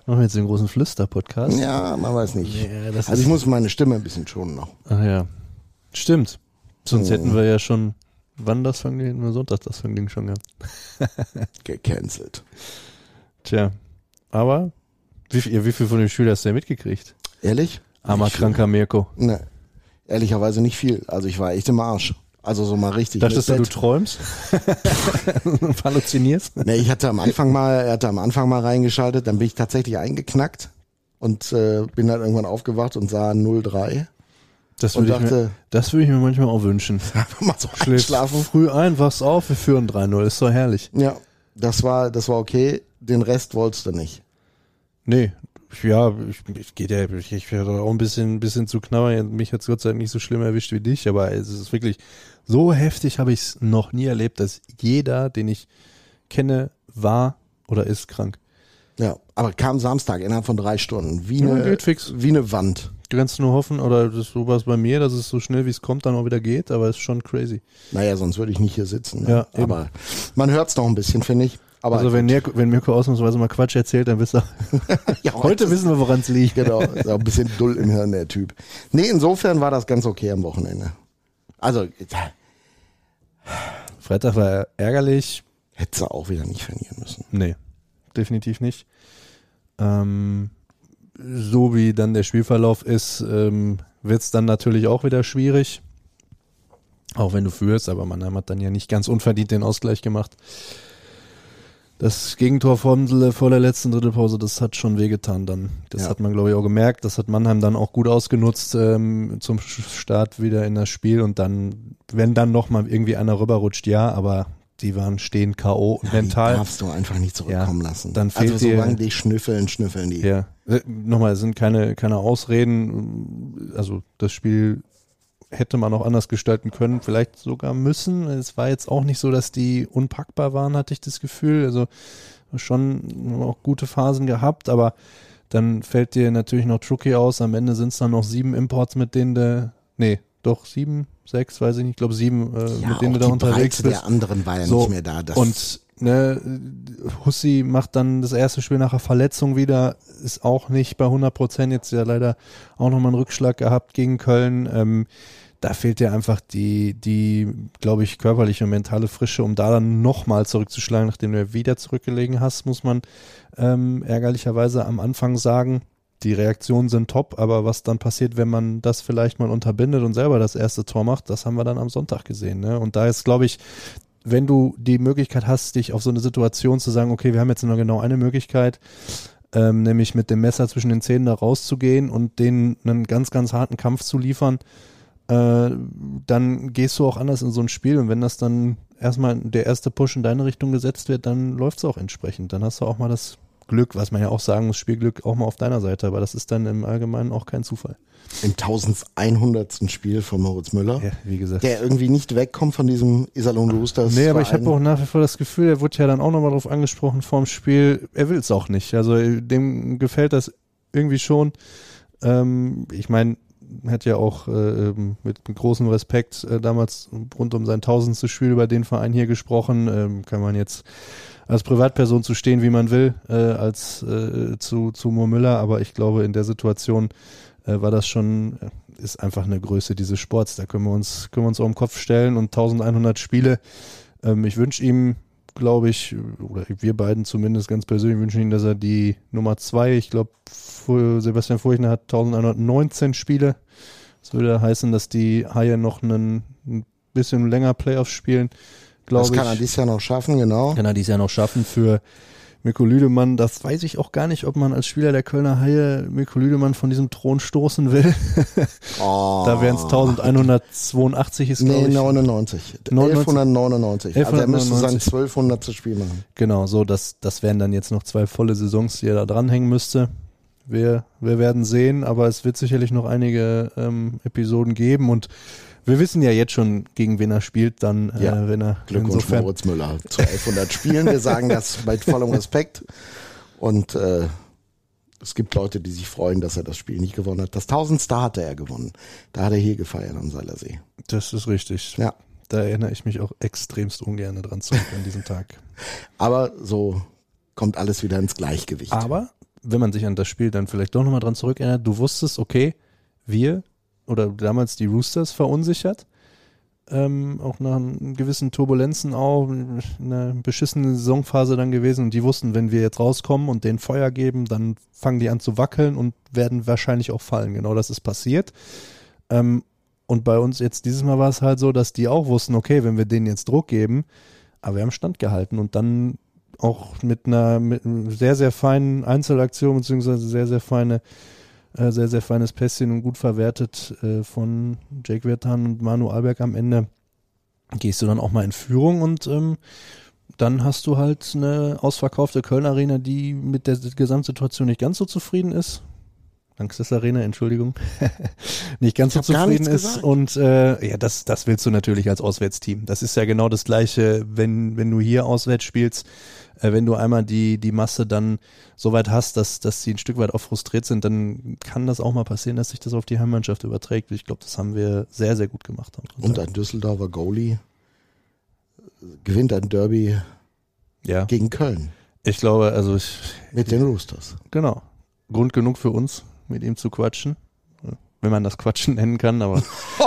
Machen wir jetzt den großen Flüster-Podcast? Ja, man weiß nicht. Nee, also ich muss meine Stimme ein bisschen schonen noch. Ach ja, stimmt. Sonst hätten wir ja schon, wann das Vergnügen? Nur Sonntag das Vergnügen schon gehabt. Gecancelt. Tja, aber wie viel von dem Spiel hast du denn mitgekriegt? Ehrlich? Armer, kranker Mirko. Ne, ehrlicherweise nicht viel. Also ich war echt im Arsch. Also so mal richtig. Dachtest du träumst? Halluzinierst? Ne, er hatte am Anfang mal reingeschaltet, dann bin ich tatsächlich eingeknackt und bin dann irgendwann aufgewacht und sah 0-3. Das würde ich mir manchmal auch wünschen. Einfach mal so Schläfst einschlafen. früh ein, wachst auf, wir führen 3-0, ist doch herrlich. Ja, das war okay. Den Rest wolltest du nicht. Nee, ja, ich werde auch ein bisschen zu knabbern. Mich hat es Gott sei Dank nicht so schlimm erwischt wie dich, aber es ist wirklich so heftig, habe ich es noch nie erlebt, dass jeder, den ich kenne, war oder ist krank. Ja, aber kam Samstag innerhalb von 3 Stunden. Geht fix. Wie eine Wand. Du kannst nur hoffen, oder so war es bei mir, dass es so schnell wie es kommt dann auch wieder geht, aber es ist schon crazy. Naja, sonst würde ich nicht hier sitzen. Ne? Ja, aber man hört es noch ein bisschen, finde ich. Aber also wenn Mirko ausnahmsweise mal Quatsch erzählt, dann wisst ihr, ja, heute wissen wir, woran es liegt. Genau, ist auch ein bisschen dull im Hirn, der Typ. Nee, insofern war das ganz okay am Wochenende. Also, Freitag war ärgerlich. Hätte sie auch wieder nicht verlieren müssen. Nee, definitiv nicht. So wie dann der Spielverlauf ist, wird es dann natürlich auch wieder schwierig. Auch wenn du führst, aber Mannheim hat dann ja nicht ganz unverdient den Ausgleich gemacht. Das Gegentor vor der letzten Drittelpause, das hat schon wehgetan dann. Das hat man, glaube ich, auch gemerkt. Das hat Mannheim dann auch gut ausgenutzt zum Start wieder in das Spiel. Und dann, wenn dann nochmal irgendwie einer rüberrutscht, ja, aber die waren stehen K.O. und mental. Die darfst du einfach nicht zurückkommen lassen. Dann fehlt also solange die schnüffeln die. Ja, nochmal, es sind keine Ausreden. Also das Spiel hätte man auch anders gestalten können, vielleicht sogar müssen. Es war jetzt auch nicht so, dass die unpackbar waren, hatte ich das Gefühl. Also schon auch gute Phasen gehabt, aber dann fällt dir natürlich noch Trucki aus. Am Ende sind es dann noch 7 Imports, mit denen 7, 6, weiß ich nicht, ich glaube 7, mit denen du da unterwegs bist. Der anderen war ja so, nicht mehr da. Und Hussi macht dann das erste Spiel nach der Verletzung wieder, ist auch nicht bei 100%, jetzt ja leider auch nochmal einen Rückschlag gehabt gegen Köln. Da fehlt dir einfach die, glaube ich, körperliche und mentale Frische, um da dann nochmal zurückzuschlagen, nachdem du wieder zurückgelegen hast, muss man ärgerlicherweise am Anfang sagen. Die Reaktionen sind top, aber was dann passiert, wenn man das vielleicht mal unterbindet und selber das erste Tor macht, das haben wir dann am Sonntag gesehen. Ne? Und da ist, glaube ich, wenn du die Möglichkeit hast, dich auf so eine Situation zu sagen, okay, wir haben jetzt nur genau eine Möglichkeit, nämlich mit dem Messer zwischen den Zähnen da rauszugehen und denen einen ganz, ganz harten Kampf zu liefern, dann gehst du auch anders in so ein Spiel, und wenn das dann erstmal der erste Push in deine Richtung gesetzt wird, dann läuft es auch entsprechend. Dann hast du auch mal das Glück, was man ja auch sagen muss, Spielglück auch mal auf deiner Seite, aber das ist dann im Allgemeinen auch kein Zufall. Im 1100. Spiel von Moritz Müller, ja, wie gesagt, der irgendwie nicht wegkommt von diesem Iserlohn Roosters. Nee, aber ich habe auch nach wie vor das Gefühl, er wurde ja dann auch nochmal drauf angesprochen vorm Spiel, er will es auch nicht. Also dem gefällt das irgendwie schon. Ich meine, hat ja auch mit großem Respekt damals rund um sein 1000. Spiel über den Verein hier gesprochen. Kann man jetzt als Privatperson zu stehen, wie man will, als zu Mo Müller, aber ich glaube, in der Situation war das schon, ist einfach eine Größe dieses Sports. Da können wir uns auch im Kopf stellen, und 1100 Spiele. Ich wünsche ihm, glaube ich, oder wir beiden zumindest ganz persönlich wünschen ihm, dass er die Nummer 2, ich glaube, Sebastian Furchner hat 1119 Spiele. Das würde heißen, dass die Haie noch ein bisschen länger Playoffs spielen, glaube ich. Das kann er dieses Jahr noch schaffen, genau. Kann er dieses Jahr noch schaffen. Für Mirko Lüdemann, das weiß ich auch gar nicht, ob man als Spieler der Kölner Haie Mirko Lüdemann von diesem Thron stoßen will. Da wären es 1182 ist, glaube ich. Nee, 99. 1199. Also er müsste sein 1200. Spiel machen. Genau, so, das wären dann jetzt noch 2 volle Saisons, die er da dranhängen müsste. Wir werden sehen, aber es wird sicherlich noch einige Episoden geben, und wir wissen ja jetzt schon, gegen wen er spielt, dann wenn er Glückwunsch insofern Moritz Müller zu 1100 Spielen. Wir sagen das mit vollem Respekt, und es gibt Leute, die sich freuen, dass er das Spiel nicht gewonnen hat. Das 1000. hatte er gewonnen. Da hat er hier gefeiert am Seilersee. Das ist richtig. Ja. Da erinnere ich mich auch extremst ungern dran zurück an diesem Tag. Aber so kommt alles wieder ins Gleichgewicht. Aber wenn man sich an das Spiel dann vielleicht doch nochmal dran zurückerinnert, du wusstest, okay, wir oder damals die Roosters verunsichert, auch nach gewissen Turbulenzen auch, eine beschissene Saisonphase dann gewesen und die wussten, wenn wir jetzt rauskommen und denen Feuer geben, dann fangen die an zu wackeln und werden wahrscheinlich auch fallen. Genau das ist passiert. Und bei uns jetzt dieses Mal war es halt so, dass die auch wussten, okay, wenn wir denen jetzt Druck geben, aber wir haben Stand gehalten und dann auch mit einer sehr, sehr feinen Einzelaktion beziehungsweise sehr, sehr feines Pässchen und gut verwertet von Jake Virtanen und Manu Alberg am Ende, gehst du dann auch mal in Führung und dann hast du halt eine ausverkaufte Köln-Arena, die mit der Gesamtsituation nicht ganz so zufrieden ist. Lanxess Arena, Entschuldigung, nicht ganz so zufrieden ist und ja, das willst du natürlich als Auswärtsteam. Das ist ja genau das Gleiche, wenn du hier auswärts spielst, wenn du einmal die Masse dann so weit hast, dass sie ein Stück weit auch frustriert sind, dann kann das auch mal passieren, dass sich das auf die Heimmannschaft überträgt. Ich glaube, das haben wir sehr, sehr gut gemacht. Und ein Düsseldorfer Goalie gewinnt ein Derby gegen Köln. Ich glaube, mit den Roosters. Genau. Grund genug für uns, mit ihm zu quatschen. Wenn man das Quatschen nennen kann, aber.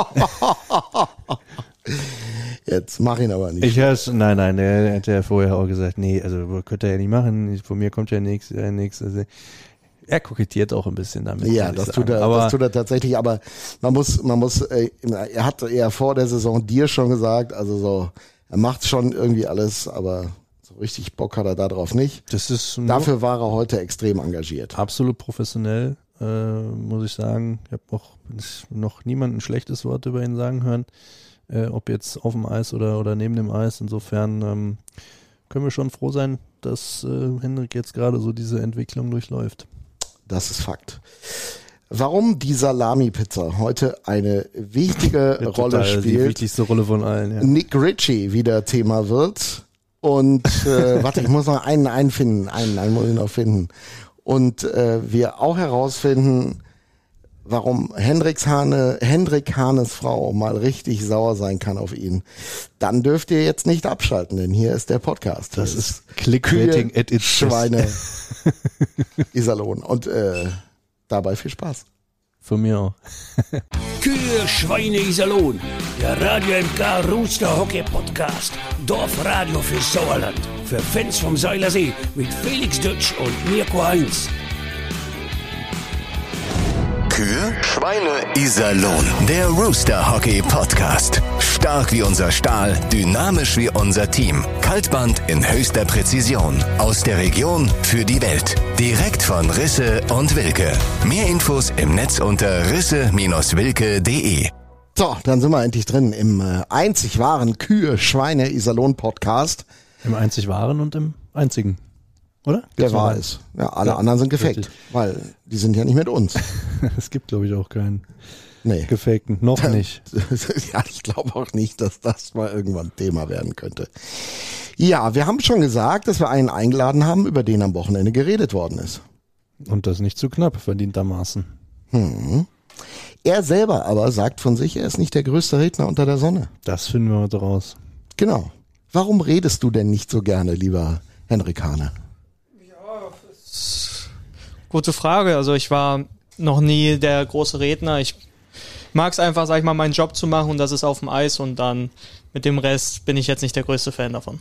Jetzt mach ihn aber nicht. Nein, der hat ja vorher auch gesagt, nee, also könnte er ja nicht machen, von mir kommt ja nichts. Also, er kokettiert auch ein bisschen damit. Ja, das tut er tatsächlich, aber man muss, er hat ja vor der Saison dir schon gesagt, also so, er macht schon irgendwie alles, aber so richtig Bock hat er darauf nicht. Dafür war er heute extrem engagiert. Absolut professionell, muss ich sagen. Ich habe auch noch niemand ein schlechtes Wort über ihn sagen hören. Ob jetzt auf dem Eis oder neben dem Eis. Insofern können wir schon froh sein, dass Hendrik jetzt gerade so diese Entwicklung durchläuft. Das ist Fakt. Warum die Salami-Pizza heute eine wichtige Rolle spielt. Die wichtigste Rolle von allen. Ja. Nick Ritchie wieder Thema wird. Und warte, ich muss noch einen muss ich noch finden. Und wir auch herausfinden, warum Hendrik Hanes Frau mal richtig sauer sein kann auf ihn. Dann dürft ihr jetzt nicht abschalten, denn hier ist der Podcast. Das ist Clickbaiting at its Schweine Iserlohn. Und dabei viel Spaß. Von mir auch. Kühe, Schweine, Iserlohn. Der Radio MK Rooster Hockey Podcast. Dorfradio für Sauerland. Für Fans vom Seilersee mit Felix Dutsch und Mirko Heinz. Kühe, Schweine, Iserlohn. Der Rooster Hockey Podcast. Stark wie unser Stahl, dynamisch wie unser Team. Kaltband in höchster Präzision. Aus der Region für die Welt. Direkt von Risse und Wilke. Mehr Infos im Netz unter risse-wilke.de. So, dann sind wir endlich drin im einzig wahren Kühe, Schweine, Iserlohn Podcast. Im einzig wahren und im einzigen. Oder? Der war es. Ja, alle anderen sind gefaked, richtig. weil die sind ja nicht mit uns. Es gibt, glaube ich, auch keinen Nee. gefakten. Noch nicht. Ja, ich glaube auch nicht, dass das mal irgendwann Thema werden könnte. Ja, wir haben schon gesagt, dass wir einen eingeladen haben, über den am Wochenende geredet worden ist. Und das nicht zu knapp, verdientermaßen. Er selber aber sagt von sich, er ist nicht der größte Redner unter der Sonne. Das finden wir heute raus. Genau. Warum redest du denn nicht so gerne, lieber Hendrik Hane? Gute Frage. Also ich war noch nie der große Redner. Ich mag es einfach, sag ich mal, meinen Job zu machen und das ist auf dem Eis und dann mit dem Rest bin ich jetzt nicht der größte Fan davon.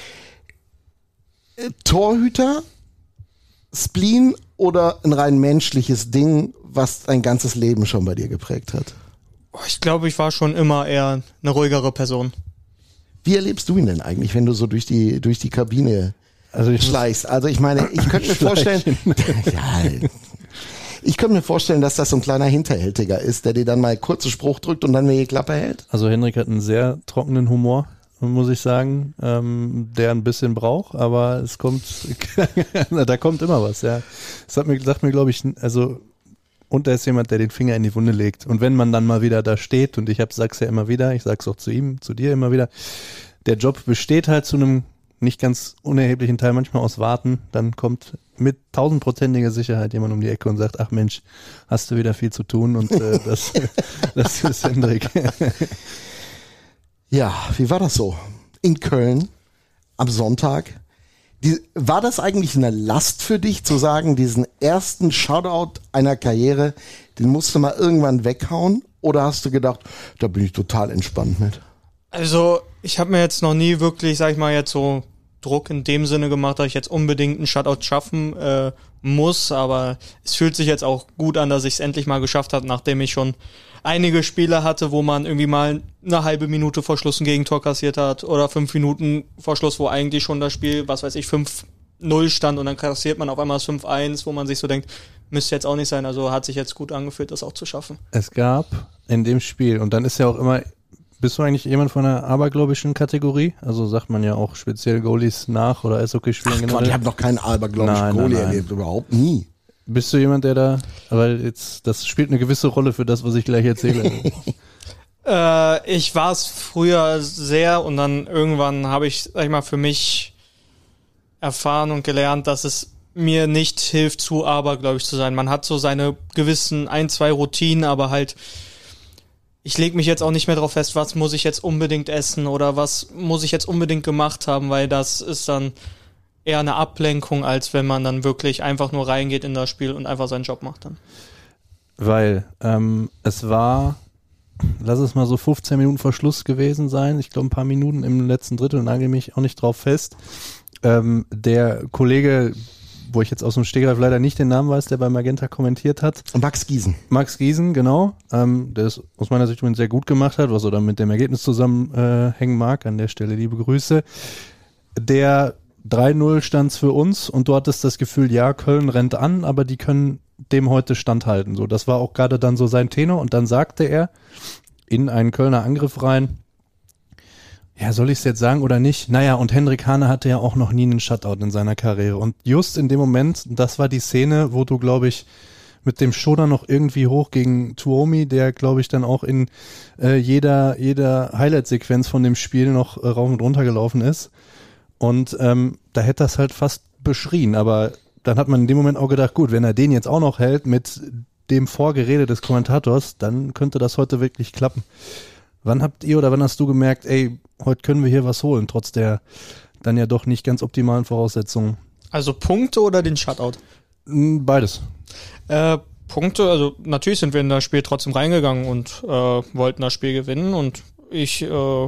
Torhüter, Spleen oder ein rein menschliches Ding, was dein ganzes Leben schon bei dir geprägt hat? Ich glaube, ich war schon immer eher eine ruhigere Person. Wie erlebst du ihn denn eigentlich, wenn du so durch die Kabine schleichst? Also ich meine, ich könnte mir vorstellen, ich könnte mir vorstellen, dass das so ein kleiner Hinterhältiger ist, der dir dann mal kurzen Spruch drückt und dann mir die Klappe hält. Also Hendrik hat einen sehr trockenen Humor, muss ich sagen, der ein bisschen braucht, aber es kommt, da kommt immer was, ja. Das sagt mir, glaube ich, also, und er ist jemand, der den Finger in die Wunde legt. Und wenn man dann mal wieder da steht, und ich sag's ja immer wieder, ich sag's auch zu ihm, zu dir immer wieder, der Job besteht halt zu einem nicht ganz unerheblichen Teil manchmal aus Warten, dann kommt mit 1000%iger Sicherheit jemand um die Ecke und sagt, ach Mensch, hast du wieder viel zu tun und das ist Hendrik. Ja, wie war das so? In Köln am Sonntag. War das eigentlich eine Last für dich, zu sagen, diesen ersten Shoutout einer Karriere, den musst du mal irgendwann weghauen? Oder hast du gedacht, da bin ich total entspannt mit? Also ich habe mir jetzt noch nie wirklich, sag ich mal, jetzt so Druck in dem Sinne gemacht, dass ich jetzt unbedingt einen Shutout schaffen muss, aber es fühlt sich jetzt auch gut an, dass ich es endlich mal geschafft habe, nachdem ich schon einige Spiele hatte, wo man irgendwie mal eine halbe Minute vor Schluss ein Gegentor kassiert hat oder 5 Minuten vor Schluss, wo eigentlich schon das Spiel, was weiß ich, 5-0 stand und dann kassiert man auf einmal das 5-1, wo man sich so denkt, müsste jetzt auch nicht sein, also hat sich jetzt gut angefühlt, das auch zu schaffen. Es gab in dem Spiel, und dann ist ja auch immer, bist du eigentlich jemand von einer abergläubischen Kategorie? Also sagt man ja auch speziell Goalies nach oder Eishockey-Spielen generell. Ich habe noch keinen abergläubischen Goalie erlebt, überhaupt nie. Bist du jemand, der da, weil jetzt, das spielt eine gewisse Rolle für das, was ich gleich erzähle. Ich war es früher sehr und dann irgendwann habe ich, sag ich mal, für mich erfahren und gelernt, dass es mir nicht hilft, zu abergläubisch zu sein. Man hat so seine gewissen 1-2 Routinen, aber halt, ich lege mich jetzt auch nicht mehr drauf fest, was muss ich jetzt unbedingt essen oder was muss ich jetzt unbedingt gemacht haben, weil das ist dann eher eine Ablenkung, als wenn man dann wirklich einfach nur reingeht in das Spiel und einfach seinen Job macht dann. Weil es war, lass es mal so 15 Minuten vor Schluss gewesen sein, ich glaube ein paar Minuten im letzten Drittel, nagel mich auch nicht drauf fest. Der Kollege, wo ich jetzt aus dem Stegreif leider nicht den Namen weiß, der bei Magenta kommentiert hat. Max Giesen, genau. Der es aus meiner Sicht sehr gut gemacht hat, was so dann mit dem Ergebnis zusammenhängen mag. An der Stelle liebe Grüße. Der 3-0 stand's für uns und du hattest das Gefühl, ja, Köln rennt an, aber die können dem heute standhalten. So, das war auch gerade dann so sein Tenor und dann sagte er in einen Kölner Angriff rein, ja, soll ich es jetzt sagen oder nicht? Naja, und Hendrik Hane hatte ja auch noch nie einen Shutout in seiner Karriere und just in dem Moment, das war die Szene, wo du, glaube ich, mit dem Schoner noch irgendwie hoch gegen Tuomi, der, glaube ich, dann auch in jeder Highlight-Sequenz von dem Spiel noch rauf und runter gelaufen ist. Und da hätte das halt fast beschrien, aber dann hat man in dem Moment auch gedacht, gut, wenn er den jetzt auch noch hält mit dem Vorgerede des Kommentators, dann könnte das heute wirklich klappen. Wann habt ihr oder wann hast du gemerkt, ey, heute können wir hier was holen, trotz der dann ja doch nicht ganz optimalen Voraussetzungen? Also Punkte oder den Shutout? Beides. Punkte, also natürlich sind wir in das Spiel trotzdem reingegangen und wollten das Spiel gewinnen und ich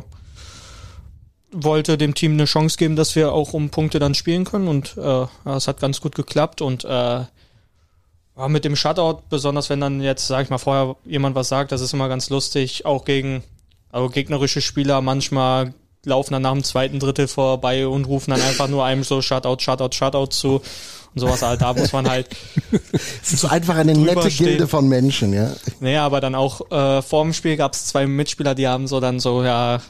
wollte dem Team eine Chance geben, dass wir auch um Punkte dann spielen können und es hat ganz gut geklappt und mit dem Shutout, besonders wenn dann jetzt, sag ich mal, vorher jemand was sagt, das ist immer ganz lustig, auch gegen gegnerische Spieler manchmal laufen dann nach dem zweiten Drittel vorbei und rufen dann einfach nur einem so Shutout zu und sowas, halt, da muss man halt es ist so einfach eine nette Gilde von Menschen, ja. Naja, aber dann auch vor dem Spiel gab es 2 Mitspieler, die haben so dann so, ja,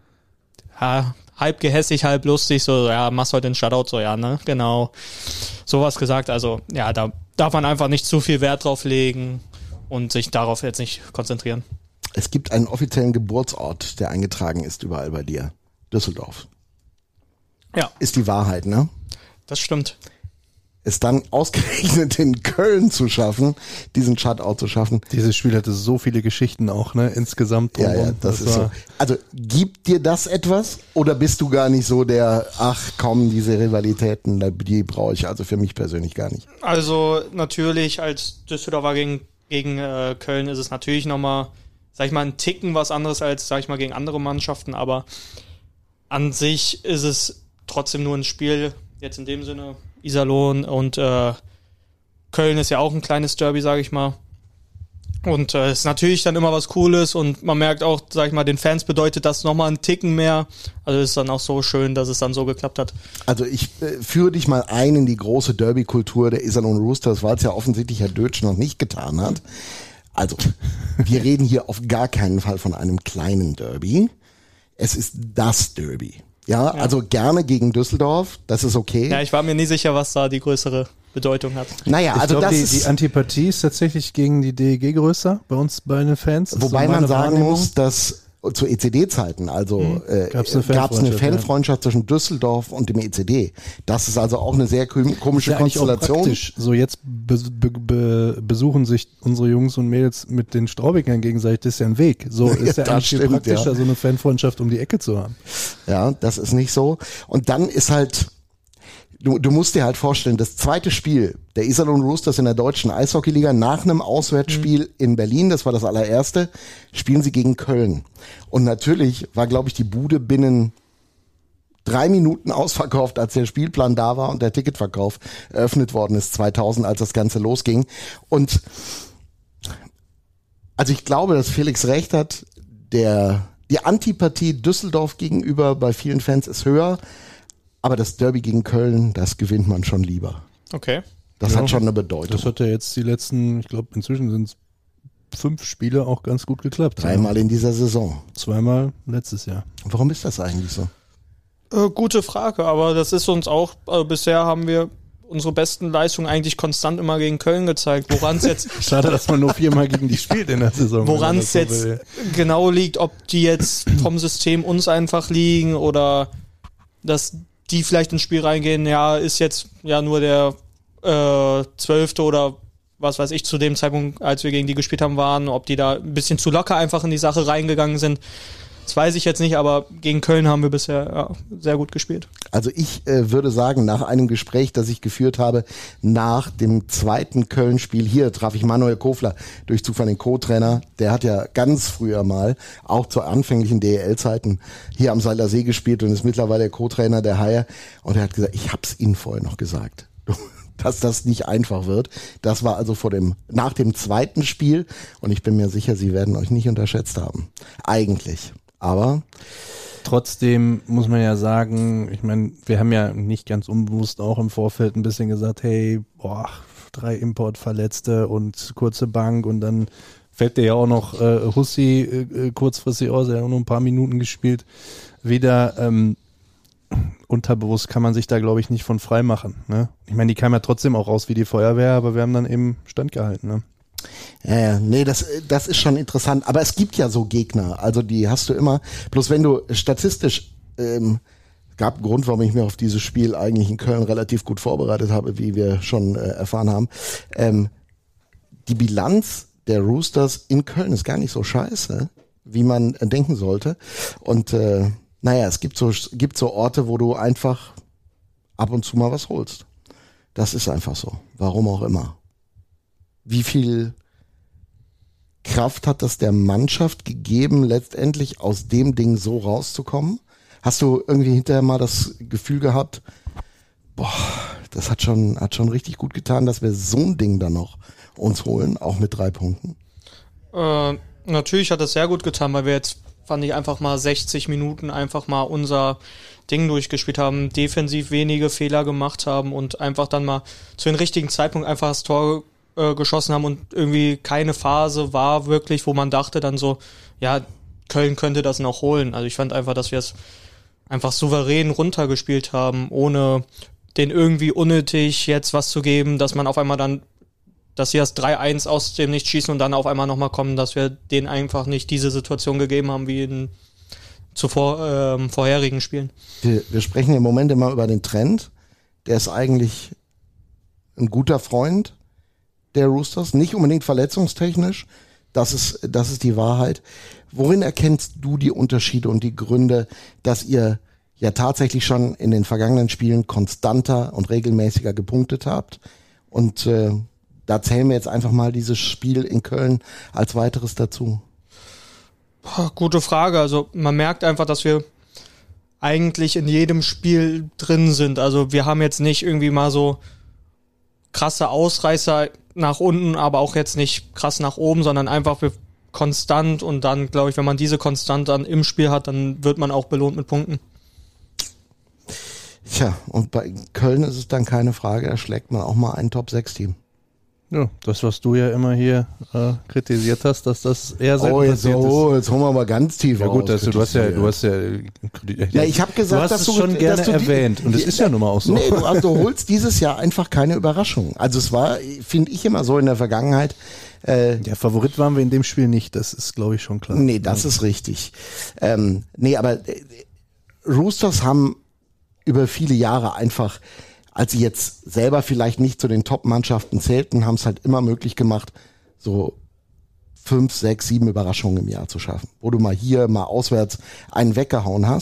halb gehässig, halb lustig, so, ja, machst heute den Shutout, so, ja, ne, genau, sowas gesagt, also, ja, da darf man einfach nicht zu viel Wert drauf legen und sich darauf jetzt nicht konzentrieren. Es gibt einen offiziellen Geburtsort, der eingetragen ist überall bei dir, Düsseldorf. Ja. Ist die Wahrheit, ne? Das stimmt. Es dann ausgerechnet in Köln zu schaffen, diesen Shutout zu schaffen. Dieses Spiel hatte so viele Geschichten auch, ne, insgesamt. Ja, das ist so. Also, gibt dir das etwas oder bist du gar nicht so der, ach komm, diese Rivalitäten, die brauche ich also für mich persönlich gar nicht? Also, natürlich, als Düsseldorfer gegen Köln ist es natürlich nochmal, sag ich mal, ein Ticken was anderes als, sag ich mal, gegen andere Mannschaften, aber an sich ist es trotzdem nur ein Spiel, jetzt in dem Sinne, Iserlohn und Köln ist ja auch ein kleines Derby, sage ich mal. Und ist natürlich dann immer was Cooles und man merkt auch, sag ich mal, den Fans bedeutet das nochmal einen Ticken mehr. Also ist dann auch so schön, dass es dann so geklappt hat. Also ich führe dich mal ein in die große Derby-Kultur der Iserlohn Roosters, weil es ja offensichtlich Herr Dötsch noch nicht getan hat. Also, wir reden hier auf gar keinen Fall von einem kleinen Derby. Es ist das Derby. Ja, also gerne gegen Düsseldorf, das ist okay. Ja, ich war mir nie sicher, was da die größere Bedeutung hat. Naja, also ich glaub, das ist... Die Antipathie ist tatsächlich gegen die DEG größer, bei uns bei den Fans. Wobei man sagen muss, dass zu ECD-Zeiten, also gab es eine Fanfreundschaft zwischen Düsseldorf und dem ECD. Das ist also auch eine sehr komische Konstellation. So jetzt besuchen sich unsere Jungs und Mädels mit den Straubingern gegenseitig, das ist ja ein Weg. So ist ja eigentlich viel praktischer, so eine Fanfreundschaft um die Ecke zu haben. Ja, das ist nicht so. Und dann ist halt du musst dir halt vorstellen, das zweite Spiel der Iserlohn Roosters in der deutschen Eishockeyliga nach einem Auswärtsspiel in Berlin, das war das allererste, spielen sie gegen Köln. Und natürlich war, glaube ich, die Bude binnen 3 Minuten ausverkauft, als der Spielplan da war und der Ticketverkauf eröffnet worden ist 2000, als das Ganze losging. Und also ich glaube, dass Felix recht hat, die Antipathie Düsseldorf gegenüber bei vielen Fans ist höher, aber das Derby gegen Köln, das gewinnt man schon lieber. Okay. Das hat schon eine Bedeutung. Das hat ja jetzt die letzten, ich glaube inzwischen sind es 5 Spiele auch ganz gut geklappt. 3-mal in dieser Saison. 2-mal letztes Jahr. Warum ist das eigentlich so? Gute Frage, aber das ist uns auch, bisher haben wir unsere besten Leistungen eigentlich konstant immer gegen Köln gezeigt. Woran es jetzt Schade, dass man nur 4-mal gegen die spielt in der Saison. Woran es jetzt genau liegt, ob die jetzt vom System uns einfach liegen oder dass die vielleicht ins Spiel reingehen, ja, ist jetzt ja nur der 12. oder was weiß ich zu dem Zeitpunkt, als wir gegen die gespielt haben, waren, ob die da ein bisschen zu locker einfach in die Sache reingegangen sind. Das weiß ich jetzt nicht, aber gegen Köln haben wir bisher sehr gut gespielt. Also ich würde sagen, nach einem Gespräch, das ich geführt habe, nach dem zweiten Köln-Spiel, hier traf ich Manuel Kofler, durch Zufall den Co-Trainer, der hat ja ganz früher mal, auch zu anfänglichen DEL-Zeiten, hier am Seiler See gespielt und ist mittlerweile der Co-Trainer der Haie und er hat gesagt, ich hab's Ihnen vorher noch gesagt, dass das nicht einfach wird. Das war also nach dem zweiten Spiel und ich bin mir sicher, Sie werden euch nicht unterschätzt haben. Eigentlich. Aber trotzdem muss man ja sagen, ich meine, wir haben ja nicht ganz unbewusst auch im Vorfeld ein bisschen gesagt, hey, 3 Importverletzte und kurze Bank und dann fällt dir ja auch noch Hussi kurzfristig aus, er hat auch nur ein paar Minuten gespielt. Wieder unterbewusst kann man sich da, glaube ich, nicht von frei machen. Ne? Ich meine, die kam ja trotzdem auch raus wie die Feuerwehr, aber wir haben dann eben standgehalten. Ne? Ja, nee, das ist schon interessant. Aber es gibt ja so Gegner, also die hast du immer. Bloß wenn du statistisch, gab einen Grund, warum ich mir auf dieses Spiel eigentlich in Köln relativ gut vorbereitet habe, wie wir schon erfahren haben. Die Bilanz der Roosters in Köln ist gar nicht so scheiße, wie man denken sollte. Und es gibt so Orte, wo du einfach ab und zu mal was holst. Das ist einfach so. Warum auch immer. Wie viel Kraft hat das der Mannschaft gegeben, letztendlich aus dem Ding so rauszukommen? Hast du irgendwie hinterher mal das Gefühl gehabt, das hat schon richtig gut getan, dass wir so ein Ding dann noch uns holen, auch mit 3 Punkten? Natürlich hat das sehr gut getan, weil wir jetzt, fand ich, einfach mal 60 Minuten einfach mal unser Ding durchgespielt haben, defensiv wenige Fehler gemacht haben und einfach dann mal zu dem richtigen Zeitpunkt einfach das Tor geschossen haben und irgendwie keine Phase war wirklich, wo man dachte dann so, ja, Köln könnte das noch holen. Also ich fand einfach, dass wir es einfach souverän runtergespielt haben, ohne den irgendwie unnötig jetzt was zu geben, dass man auf einmal dann, dass sie das 3-1 aus dem Nichts schießen und dann auf einmal nochmal kommen, dass wir denen einfach nicht diese Situation gegeben haben wie in zuvor vorherigen Spielen. Wir sprechen im Moment immer über den Trend. Der ist eigentlich ein guter Freund der Roosters, nicht unbedingt verletzungstechnisch, das ist die Wahrheit. Worin erkennst du die Unterschiede und die Gründe, dass ihr ja tatsächlich schon in den vergangenen Spielen konstanter und regelmäßiger gepunktet habt? Und da zählen wir jetzt einfach mal dieses Spiel in Köln als weiteres dazu. Gute Frage. Also man merkt einfach, dass wir eigentlich in jedem Spiel drin sind. Also wir haben jetzt nicht irgendwie mal so krasse Ausreißer nach unten, aber auch jetzt nicht krass nach oben, sondern einfach konstant und dann, glaube ich, wenn man diese Konstant dann im Spiel hat, dann wird man auch belohnt mit Punkten. Tja, und bei Köln ist es dann keine Frage, da schlägt man auch mal ein Top-6-Team. Ja, das, was du ja immer hier kritisiert hast, dass das eher selten passiert ist. Jetzt holen wir mal ganz tief Ja gut, du hast ja ich habe gesagt, dass du schon gerne erwähnt und es ist ja nun mal auch so. Nee, du holst dieses Jahr einfach keine Überraschung. Also es war, finde ich, immer so in der Vergangenheit. Der Favorit waren wir in dem Spiel nicht, das ist, glaube ich, schon klar. Nee, das ist richtig. Aber Roosters haben über viele Jahre einfach, als sie jetzt selber vielleicht nicht zu den Top-Mannschaften zählten, haben es halt immer möglich gemacht, so 5, 6, 7 Überraschungen im Jahr zu schaffen. Wo du mal hier, mal auswärts einen weggehauen hast,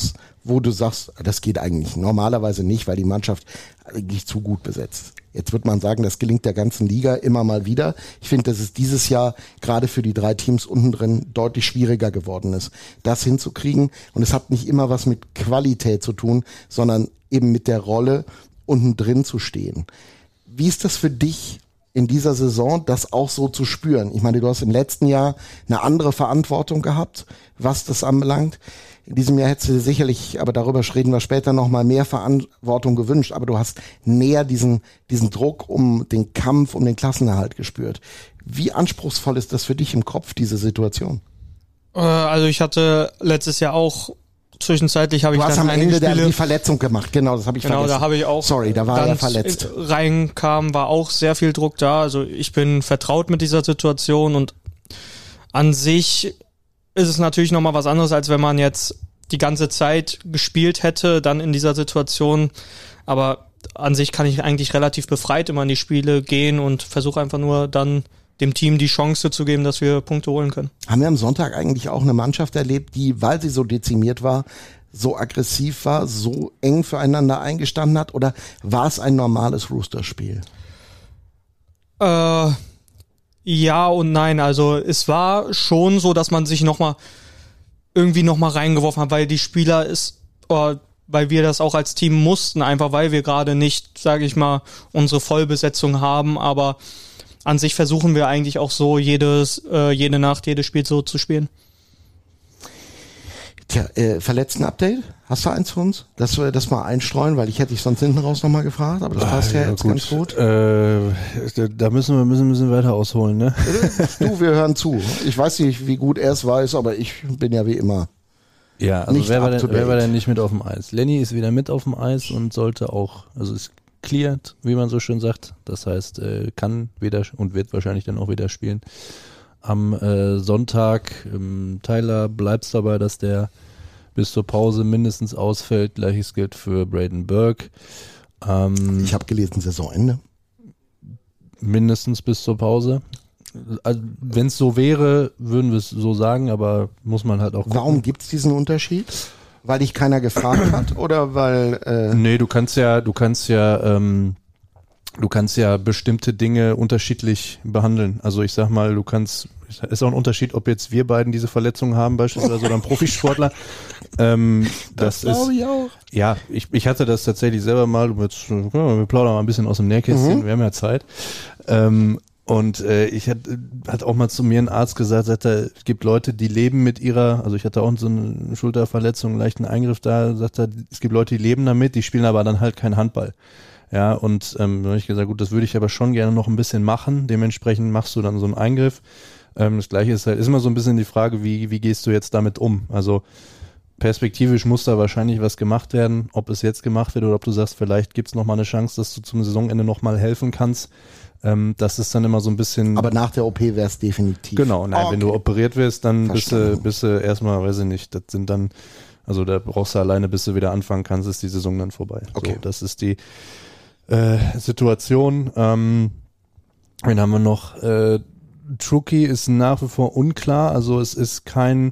wo du sagst, das geht eigentlich normalerweise nicht, weil die Mannschaft eigentlich zu gut besetzt. Jetzt wird man sagen, das gelingt der ganzen Liga immer mal wieder. Ich finde, dass es dieses Jahr gerade für die 3 Teams unten drin deutlich schwieriger geworden ist, das hinzukriegen. Und es hat nicht immer was mit Qualität zu tun, sondern eben mit der Rolle, unten drin zu stehen. Wie ist das für dich in dieser Saison, das auch so zu spüren? Ich meine, du hast im letzten Jahr eine andere Verantwortung gehabt, was das anbelangt. In diesem Jahr hättest du dir sicherlich, aber darüber reden wir später, noch mal mehr Verantwortung gewünscht. Aber du hast näher diesen Druck um den Kampf, um den Klassenerhalt gespürt. Wie anspruchsvoll ist das für dich im Kopf, diese Situation? Also ich hatte letztes Jahr auch zwischenzeitlich habe ich dann am einige Ende Spiele, die Verletzung gemacht. Genau, das habe ich vergessen. Genau, da habe ich auch. Sorry, da war er verletzt. Reinkam, war auch sehr viel Druck da. Also ich bin vertraut mit dieser Situation und an sich ist es natürlich nochmal was anderes, als wenn man jetzt die ganze Zeit gespielt hätte, dann in dieser Situation. Aber an sich kann ich eigentlich relativ befreit immer in die Spiele gehen und versuche einfach nur dann dem Team die Chance zu geben, dass wir Punkte holen können. Haben wir am Sonntag eigentlich auch eine Mannschaft erlebt, die, weil sie so dezimiert war, so aggressiv war, so eng füreinander eingestanden hat? Oder war es ein normales Rooster-Spiel? Ja und nein. Also es war schon so, dass man sich nochmal reingeworfen hat, weil die Spieler weil wir das auch als Team mussten, einfach weil wir gerade nicht, sage ich mal, unsere Vollbesetzung haben, aber an sich versuchen wir eigentlich auch so jede Nacht, jedes Spiel so zu spielen. Tja, Verletzten-Update? Hast du eins für uns? Dass wir das mal einstreuen, weil ich hätte dich sonst hinten raus nochmal gefragt, aber das passt ja jetzt ganz gut. Da müssen wir ein bisschen weiter ausholen, ne? Du, wir hören zu. Ich weiß nicht, wie gut er es weiß, aber ich bin ja wie immer. Ja, also wer war denn nicht mit auf dem Eis? Lenny ist wieder mit auf dem Eis und sollte auch, also ist cleared, wie man so schön sagt. Das heißt, kann wieder und wird wahrscheinlich dann auch wieder spielen. Am Sonntag, Tyler bleibt's dabei, dass der bis zur Pause mindestens ausfällt. Gleiches gilt für Braden Burke. Ich habe gelesen, Saisonende. Mindestens bis zur Pause. Also, wenn es so wäre, würden wir es so sagen, aber muss man halt auch gucken. Warum gibt's diesen Unterschied? Weil dich keiner gefragt hat oder weil... Nee, du kannst ja bestimmte Dinge unterschiedlich behandeln. Also ich sag mal, ist auch ein Unterschied, ob jetzt wir beiden diese Verletzungen haben beispielsweise oder ein Profisportler. Das glaube ich auch. Ja, ich hatte das tatsächlich selber mal. Jetzt, wir plaudern mal ein bisschen aus dem Nähkästchen, wir haben ja Zeit. Und ich hat auch mal zu mir ein Arzt gesagt, es gibt Leute, die leben mit ihrer, also ich hatte auch so eine Schulterverletzung, einen leichten Eingriff da, sagt er, es gibt Leute, die leben damit, die spielen aber dann halt kein Handball. Ja, und da habe ich gesagt, gut, das würde ich aber schon gerne noch ein bisschen machen, dementsprechend machst du dann so einen Eingriff. Das Gleiche ist immer so ein bisschen die Frage, wie gehst du jetzt damit um? Also perspektivisch muss da wahrscheinlich was gemacht werden, ob es jetzt gemacht wird oder ob du sagst, vielleicht gibt es nochmal eine Chance, dass du zum Saisonende nochmal helfen kannst. Das ist dann immer so ein bisschen... Aber nach der OP wäre es definitiv. Genau, wenn du operiert wirst, dann bist du erstmal, weiß ich nicht, das sind dann, also da brauchst du alleine, bis du wieder anfangen kannst, ist die Saison dann vorbei. Okay. So, das ist die Situation. Wen haben wir noch? Truckee ist nach wie vor unklar, also es ist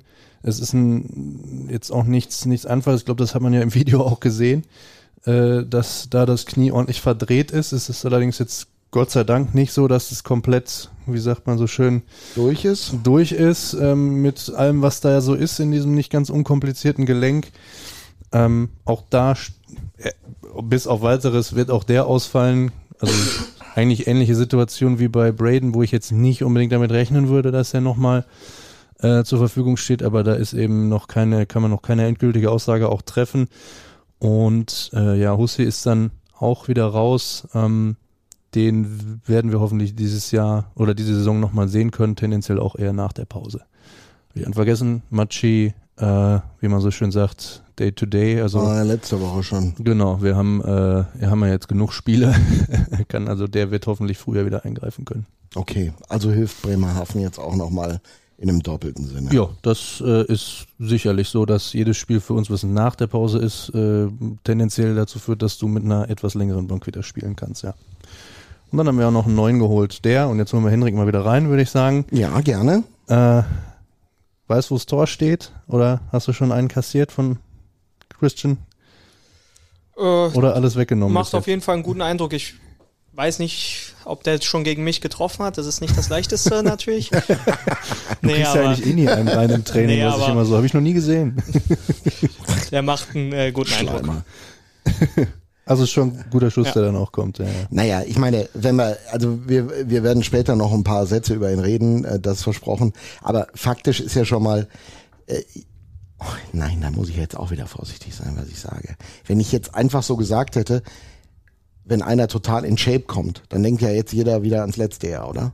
jetzt auch nichts Einfaches. Ich glaube, das hat man ja im Video auch gesehen, dass da das Knie ordentlich verdreht ist. Es ist allerdings jetzt Gott sei Dank nicht so, dass es komplett, wie sagt man so schön, durch ist mit allem, was da ja so ist in diesem nicht ganz unkomplizierten Gelenk. Auch da, bis auf weiteres, wird auch der ausfallen. Also eigentlich ähnliche Situation wie bei Braden, wo ich jetzt nicht unbedingt damit rechnen würde, dass er nochmal zur Verfügung steht, aber da ist eben kann man noch keine endgültige Aussage auch treffen. Und Hussi ist dann auch wieder raus. Den werden wir hoffentlich dieses Jahr oder diese Saison nochmal sehen können, tendenziell auch eher nach der Pause. Wir haben vergessen, Matschi, wie man so schön sagt, Day to Day. Also letzte Woche schon. Genau, wir haben ja jetzt genug Spiele. Der wird hoffentlich früher wieder eingreifen können. Okay, also hilft Bremerhaven jetzt auch nochmal in einem doppelten Sinne. Ja, das ist sicherlich so, dass jedes Spiel für uns, was nach der Pause ist, tendenziell dazu führt, dass du mit einer etwas längeren Bank wieder spielen kannst, ja. Und dann haben wir auch noch einen neuen geholt. Und jetzt holen wir Henrik mal wieder rein, würde ich sagen. Ja, gerne. Weißt du, wo das Tor steht? Oder hast du schon einen kassiert Christian? Oder alles weggenommen? Macht auf jeden Fall einen guten Eindruck. Ich weiß nicht, ob der jetzt schon gegen mich getroffen hat. Das ist nicht das Leichteste natürlich. Du kriegst ja eigentlich nie einen rein im Training, was ich immer so, habe ich noch nie gesehen. Der macht einen guten Eindruck. Also schon ein guter Schuss, der dann auch kommt. Ja. Naja, ich meine, wir werden später noch ein paar Sätze über ihn reden, das ist versprochen. Aber faktisch ist ja schon mal, nein, da muss ich jetzt auch wieder vorsichtig sein, was ich sage. Wenn ich jetzt einfach so gesagt hätte, wenn einer total in Shape kommt, dann denkt ja jetzt jeder wieder ans letzte Jahr, oder?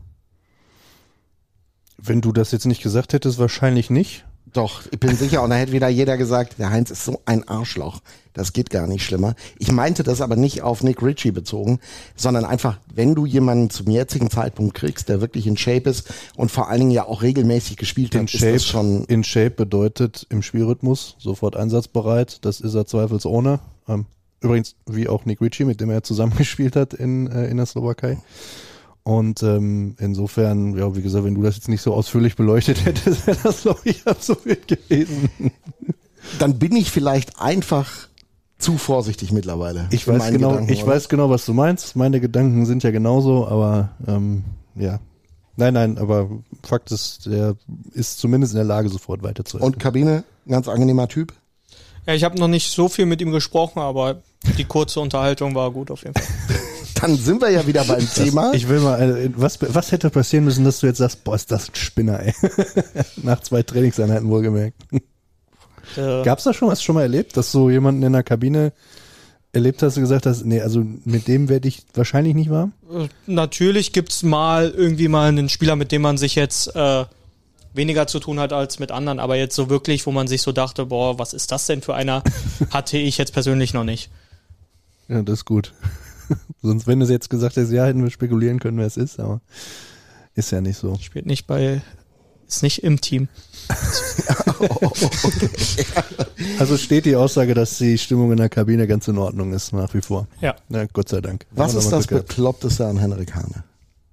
Wenn du das jetzt nicht gesagt hättest, wahrscheinlich nicht. Doch, ich bin sicher. Und da hätte wieder jeder gesagt, der Heinz ist so ein Arschloch. Das geht gar nicht schlimmer. Ich meinte das aber nicht auf Nick Ritchie bezogen, sondern einfach, wenn du jemanden zum jetzigen Zeitpunkt kriegst, der wirklich in Shape ist und vor allen Dingen ja auch regelmäßig gespielt hat, ist das schon... In Shape bedeutet im Spielrhythmus, sofort einsatzbereit. Das ist er zweifelsohne. Übrigens, wie auch Nick Ritchie, mit dem er zusammengespielt hat in der Slowakei. Und insofern, ja, wie gesagt, wenn du das jetzt nicht so ausführlich beleuchtet hättest, wäre das, glaube ich, absolut gewesen. Dann bin ich vielleicht einfach zu vorsichtig mittlerweile. Ich weiß genau, was du meinst. Meine Gedanken sind ja genauso, aber ja. Nein, aber Fakt ist, der ist zumindest in der Lage, sofort weiterzuhelfen. Und Kabine, ganz angenehmer Typ? Ja, ich habe noch nicht so viel mit ihm gesprochen, aber die kurze Unterhaltung war gut auf jeden Fall. Dann sind wir ja wieder beim Thema. Ich will mal, was hätte passieren müssen, dass du jetzt sagst, boah, ist das ein Spinner, ey. Nach 2 Trainingseinheiten wohlgemerkt. Gab's da schon, hast du schon mal erlebt, dass du jemanden in der Kabine erlebt hast und gesagt hast, nee, also mit dem werde ich wahrscheinlich nicht warm? Natürlich gibt's irgendwie mal einen Spieler, mit dem man sich jetzt weniger zu tun hat als mit anderen, aber jetzt so wirklich, wo man sich so dachte, boah, was ist das denn für einer, hatte ich jetzt persönlich noch nicht. Ja, das ist gut. Sonst, wenn du es jetzt gesagt hättest, ja, hätten wir spekulieren können, wer es ist, aber ist ja nicht so. Ist nicht im Team. Also steht die Aussage, dass die Stimmung in der Kabine ganz in Ordnung ist, nach wie vor. Ja. Na, Gott sei Dank. Was ist das Bekloppteste an Henrik Hane?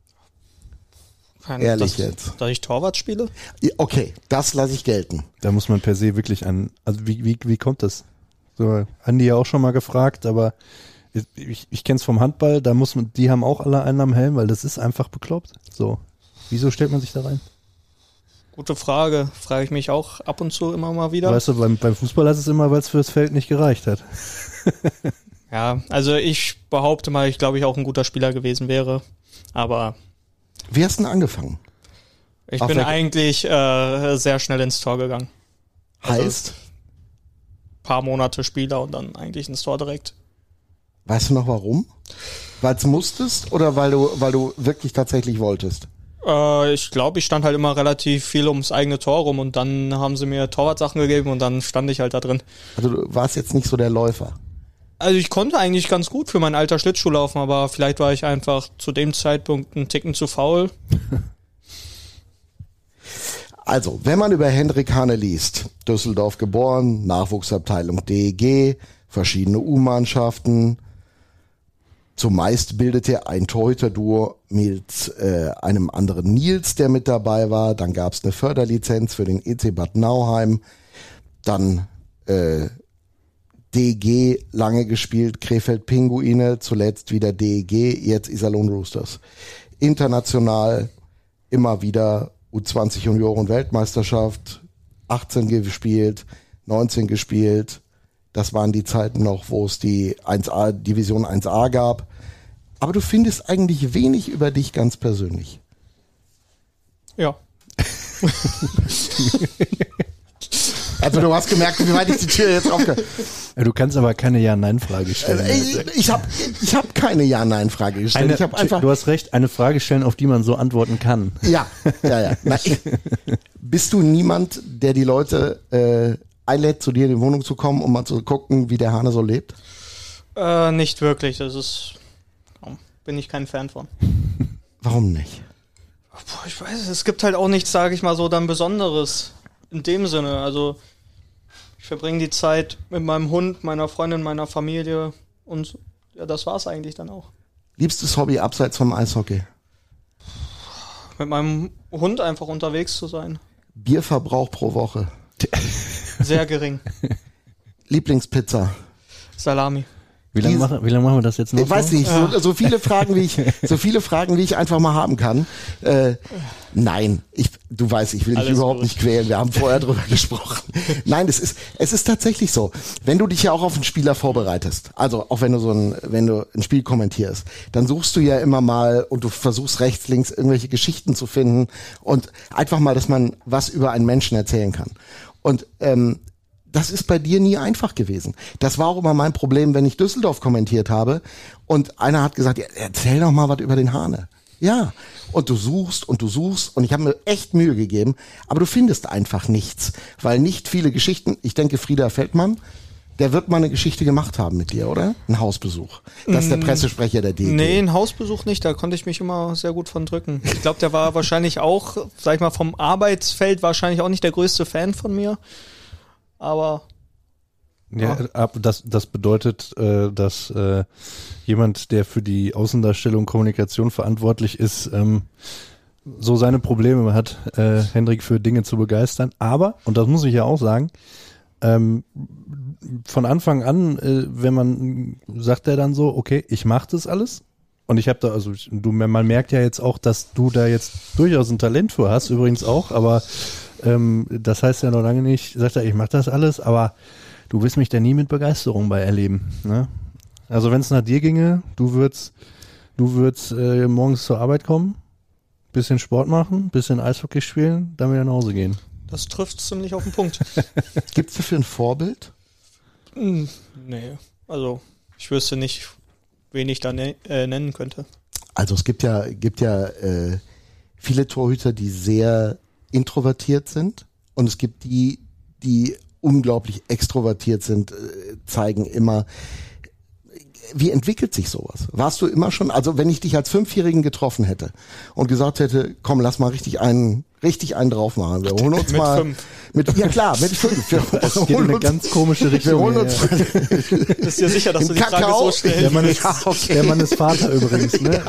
Ehrlich jetzt. Da ich Torwart spiele? Okay, das lasse ich gelten. Da muss man per se wirklich also wie kommt das? So, Andi ja auch schon mal gefragt, aber ich kenne es vom Handball, die haben auch alle einen am Helm, weil das ist einfach bekloppt. So, wieso stellt man sich da rein? Gute Frage, frage ich mich auch ab und zu immer mal wieder. Weißt du, beim Fußball ist es immer, weil es fürs Feld nicht gereicht hat. Ja, also ich behaupte mal, ich glaube, ich auch ein guter Spieler gewesen wäre, aber... Wie hast du denn angefangen? Ich bin eigentlich sehr schnell ins Tor gegangen. Heißt? Also, paar Monate Spieler und dann eigentlich ins Tor direkt. Weißt du noch warum? Weil es musstest oder weil du wirklich tatsächlich wolltest? Ich glaube, ich stand halt immer relativ viel ums eigene Tor rum und dann haben sie mir Torwartsachen gegeben und dann stand ich halt da drin. Also du warst jetzt nicht so der Läufer? Also ich konnte eigentlich ganz gut für mein alter Schlittschuh laufen, aber vielleicht war ich einfach zu dem Zeitpunkt einen Ticken zu faul. Also, wenn man über Henrik Hane liest, Düsseldorf geboren, Nachwuchsabteilung DEG, verschiedene U-Mannschaften, zumeist bildet er ein Torhüter-Duo mit einem anderen Nils, der mit dabei war. Dann gab es eine Förderlizenz für den EC Bad Nauheim. Dann DEG lange gespielt, Krefeld Pinguine, zuletzt wieder DEG, jetzt Iserlohn Roosters. International immer wieder U20 Junioren Weltmeisterschaft, 18 gespielt, 19 gespielt. Das waren die Zeiten noch, wo es die 1A, Division 1A gab. Aber du findest eigentlich wenig über dich ganz persönlich. Ja. Also du hast gemerkt, wie weit ich die Tür jetzt aufgehe. Du kannst aber keine Ja-Nein-Frage stellen. Ich hab keine Ja-Nein-Frage gestellt. Du hast recht, eine Frage stellen, auf die man so antworten kann. Ja. Bist du niemand, der die Leute einlädt, zu dir in die Wohnung zu kommen, um mal zu gucken, wie der Hane so lebt? Nicht wirklich. Bin ich kein Fan von. Warum nicht? Boah, ich weiß, es gibt halt auch nichts, sage ich mal so, dann Besonderes. In dem Sinne, also ich verbringe die Zeit mit meinem Hund, meiner Freundin, meiner Familie und ja, das war's eigentlich dann auch. Liebstes Hobby abseits vom Eishockey? Mit meinem Hund einfach unterwegs zu sein. Bierverbrauch pro Woche? Sehr gering. Lieblingspizza? Salami. Wie lange machen wir das jetzt noch? Ich weiß nicht, so viele Fragen, wie ich einfach mal haben kann. Nein, du weißt, ich will dich überhaupt nicht quälen. Wir haben vorher drüber gesprochen. Nein, es ist tatsächlich so. Wenn du dich ja auch auf einen Spieler vorbereitest, also auch wenn du ein Spiel kommentierst, dann suchst du ja immer mal und du versuchst rechts, links irgendwelche Geschichten zu finden und einfach mal, dass man was über einen Menschen erzählen kann. Und das ist bei dir nie einfach gewesen. Das war auch immer mein Problem, wenn ich Düsseldorf kommentiert habe und einer hat gesagt, ja, erzähl doch mal was über den Hane. Ja, und du suchst und ich habe mir echt Mühe gegeben, aber du findest einfach nichts, weil nicht viele Geschichten, ich denke Frieder Feldmann, der wird mal eine Geschichte gemacht haben mit dir, oder? Ein Hausbesuch. Das ist der Pressesprecher der DEG. Nee, ein Hausbesuch nicht, da konnte ich mich immer sehr gut von drücken. Ich glaube, der war wahrscheinlich auch, sag ich mal, vom Arbeitsfeld wahrscheinlich auch nicht der größte Fan von mir. Aber ja, das bedeutet, dass jemand, der für die Außendarstellung Kommunikation verantwortlich ist, so seine Probleme hat, Hendrik für Dinge zu begeistern. Aber, und das muss ich ja auch sagen, von Anfang an, sagt er dann so, okay, ich mache das alles. Und ich habe man merkt ja jetzt auch, dass du da jetzt durchaus ein Talent für hast, übrigens auch, aber das heißt ja noch lange nicht, sagt er, ich mache das alles, aber du wirst mich da nie mit Begeisterung bei erleben. Ne? Also wenn es nach dir ginge, du würdest morgens zur Arbeit kommen, bisschen Sport machen, bisschen Eishockey spielen, dann wieder nach Hause gehen. Das trifft ziemlich auf den Punkt. Gibt's dafür ein Vorbild? Nee, also ich wüsste nicht, wen ich da nennen könnte. Also es gibt ja viele Torhüter, die sehr introvertiert sind und es gibt die unglaublich extrovertiert sind, zeigen immer. Wie entwickelt sich sowas? Warst du immer schon, also wenn ich dich als 5-Jährigen getroffen hätte und gesagt hätte, komm, lass mal richtig einen drauf machen. Wir holen uns mit 5. Ja klar, mit 5. Das geht in eine ganz komische Richtung. Wir holen uns Bist dir sicher, dass du die Frage so stellst? Der Mann ist Vater übrigens, ne?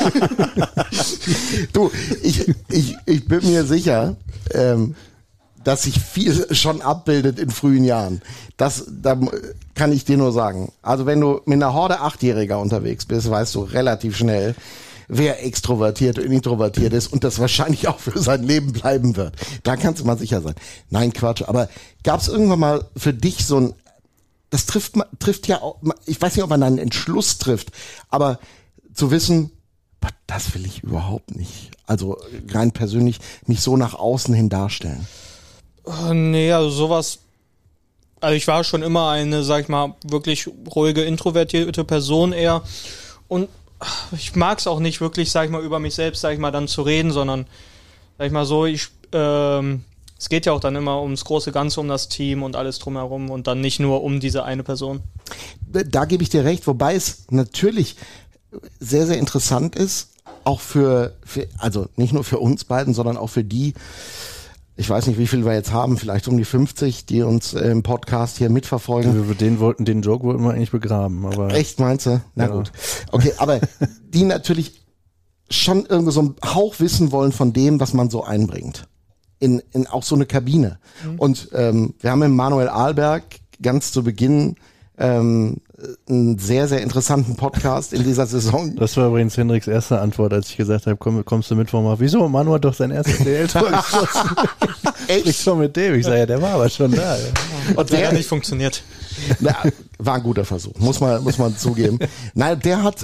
Du, ich bin mir sicher, dass sich viel schon abbildet in frühen Jahren. Da kann ich dir nur sagen. Also wenn du mit einer Horde 8-Jähriger unterwegs bist, weißt du relativ schnell, wer extrovertiert und introvertiert ist und das wahrscheinlich auch für sein Leben bleiben wird. Da kannst du mal sicher sein. Nein, Quatsch. Aber gab es irgendwann mal für dich so ein, das trifft ja auch, ich weiß nicht, ob man einen Entschluss trifft, aber zu wissen, das will ich überhaupt nicht. Also rein persönlich mich so nach außen hin darstellen. Nee, also sowas. Also ich war schon immer eine, sag ich mal, wirklich ruhige, introvertierte Person eher. Und ich mag es auch nicht wirklich, sag ich mal, über mich selbst, sag ich mal, dann zu reden, sondern, sag ich mal so, es geht ja auch dann immer ums große Ganze, um das Team und alles drumherum und dann nicht nur um diese eine Person. Da gebe ich dir recht, wobei es natürlich sehr, sehr interessant ist, auch für also nicht nur für uns beiden, sondern auch für die, ich weiß nicht, wie viel wir jetzt haben, vielleicht um die 50, die uns im Podcast hier mitverfolgen. Den Joke wollten wir eigentlich begraben. Aber echt, meinst du? Na ja. Gut. Okay, aber die natürlich schon irgendwie so einen Hauch wissen wollen von dem, was man so einbringt. In auch so eine Kabine. Mhm. Und wir haben mit Manuel Ahlberg ganz zu Beginn einen sehr, sehr interessanten Podcast in dieser Saison. Das war übrigens Hendriks erste Antwort, als ich gesagt habe, kommst du mit vom Mal. Wieso? Manu hat doch sein erstes DL-Tor geschossen. Echt? Schon mit dem. Ich sage, ja, der war aber schon da. Ja. Und der hat nicht funktioniert. Na, war ein guter Versuch, muss man zugeben. Nein, der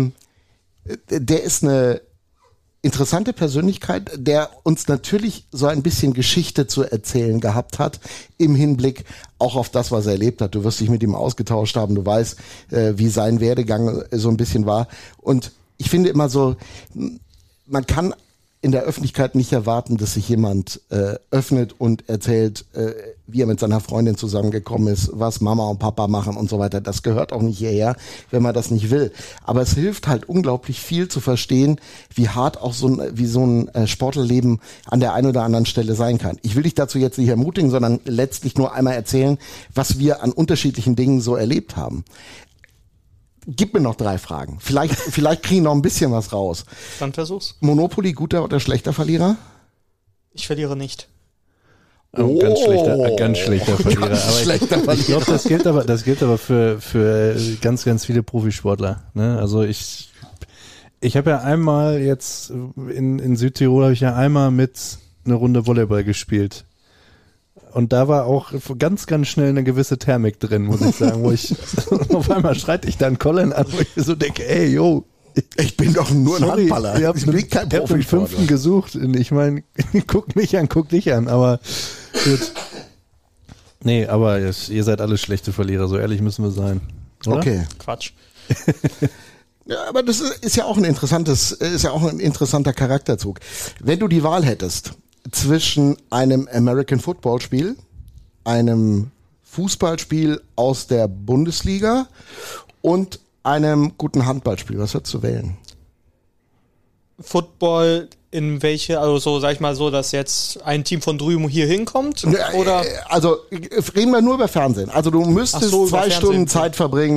ist eine interessante Persönlichkeit, der uns natürlich so ein bisschen Geschichte zu erzählen gehabt hat, im Hinblick auch auf das, was er erlebt hat. Du wirst dich mit ihm ausgetauscht haben, du weißt, wie sein Werdegang so ein bisschen war. Und ich finde immer so, man kann in der Öffentlichkeit nicht erwarten, dass sich jemand öffnet und erzählt, wie er mit seiner Freundin zusammengekommen ist, was Mama und Papa machen und so weiter. Das gehört auch nicht hierher, wenn man das nicht will. Aber es hilft halt unglaublich viel zu verstehen, wie hart auch so ein Sportlerleben an der einen oder anderen Stelle sein kann. Ich will dich dazu jetzt nicht ermutigen, sondern letztlich nur einmal erzählen, was wir an unterschiedlichen Dingen so erlebt haben. Gib mir noch 3 Fragen. Vielleicht kriege ich noch ein bisschen was raus. Dann versuch's. Monopoly, guter oder schlechter Verlierer? Ich verliere nicht. Oh, ganz schlechter Verlierer. Aber ich glaube, das gilt aber für ganz, ganz viele Profisportler. Ne? Also ich habe ja einmal jetzt in Südtirol habe ich ja einmal mit eine Runde Volleyball gespielt. Und da war auch ganz, ganz schnell eine gewisse Thermik drin, muss ich sagen, wo ich auf einmal schreit ich dann Colin an, wo ich so denke, ey, yo, ich bin doch nur ein Handballer. Ich bin kein Profi. Ich habe den 5. gesucht. Ich meine, guck dich an, aber gut. Nee, aber ihr seid alle schlechte Verlierer, so ehrlich müssen wir sein. Oder? Okay. Quatsch. Ja, aber das ist ja auch ein interessanter Charakterzug. Wenn du die Wahl hättest zwischen einem American Football Spiel, einem Fußballspiel aus der Bundesliga und einem guten Handballspiel, was würdest du wählen? Football in welche, also so, sag ich mal so, dass jetzt ein Team von drüben hier hinkommt? Oder? Also reden wir nur über Fernsehen. Also du müsstest 2 Stunden Zeit verbringen,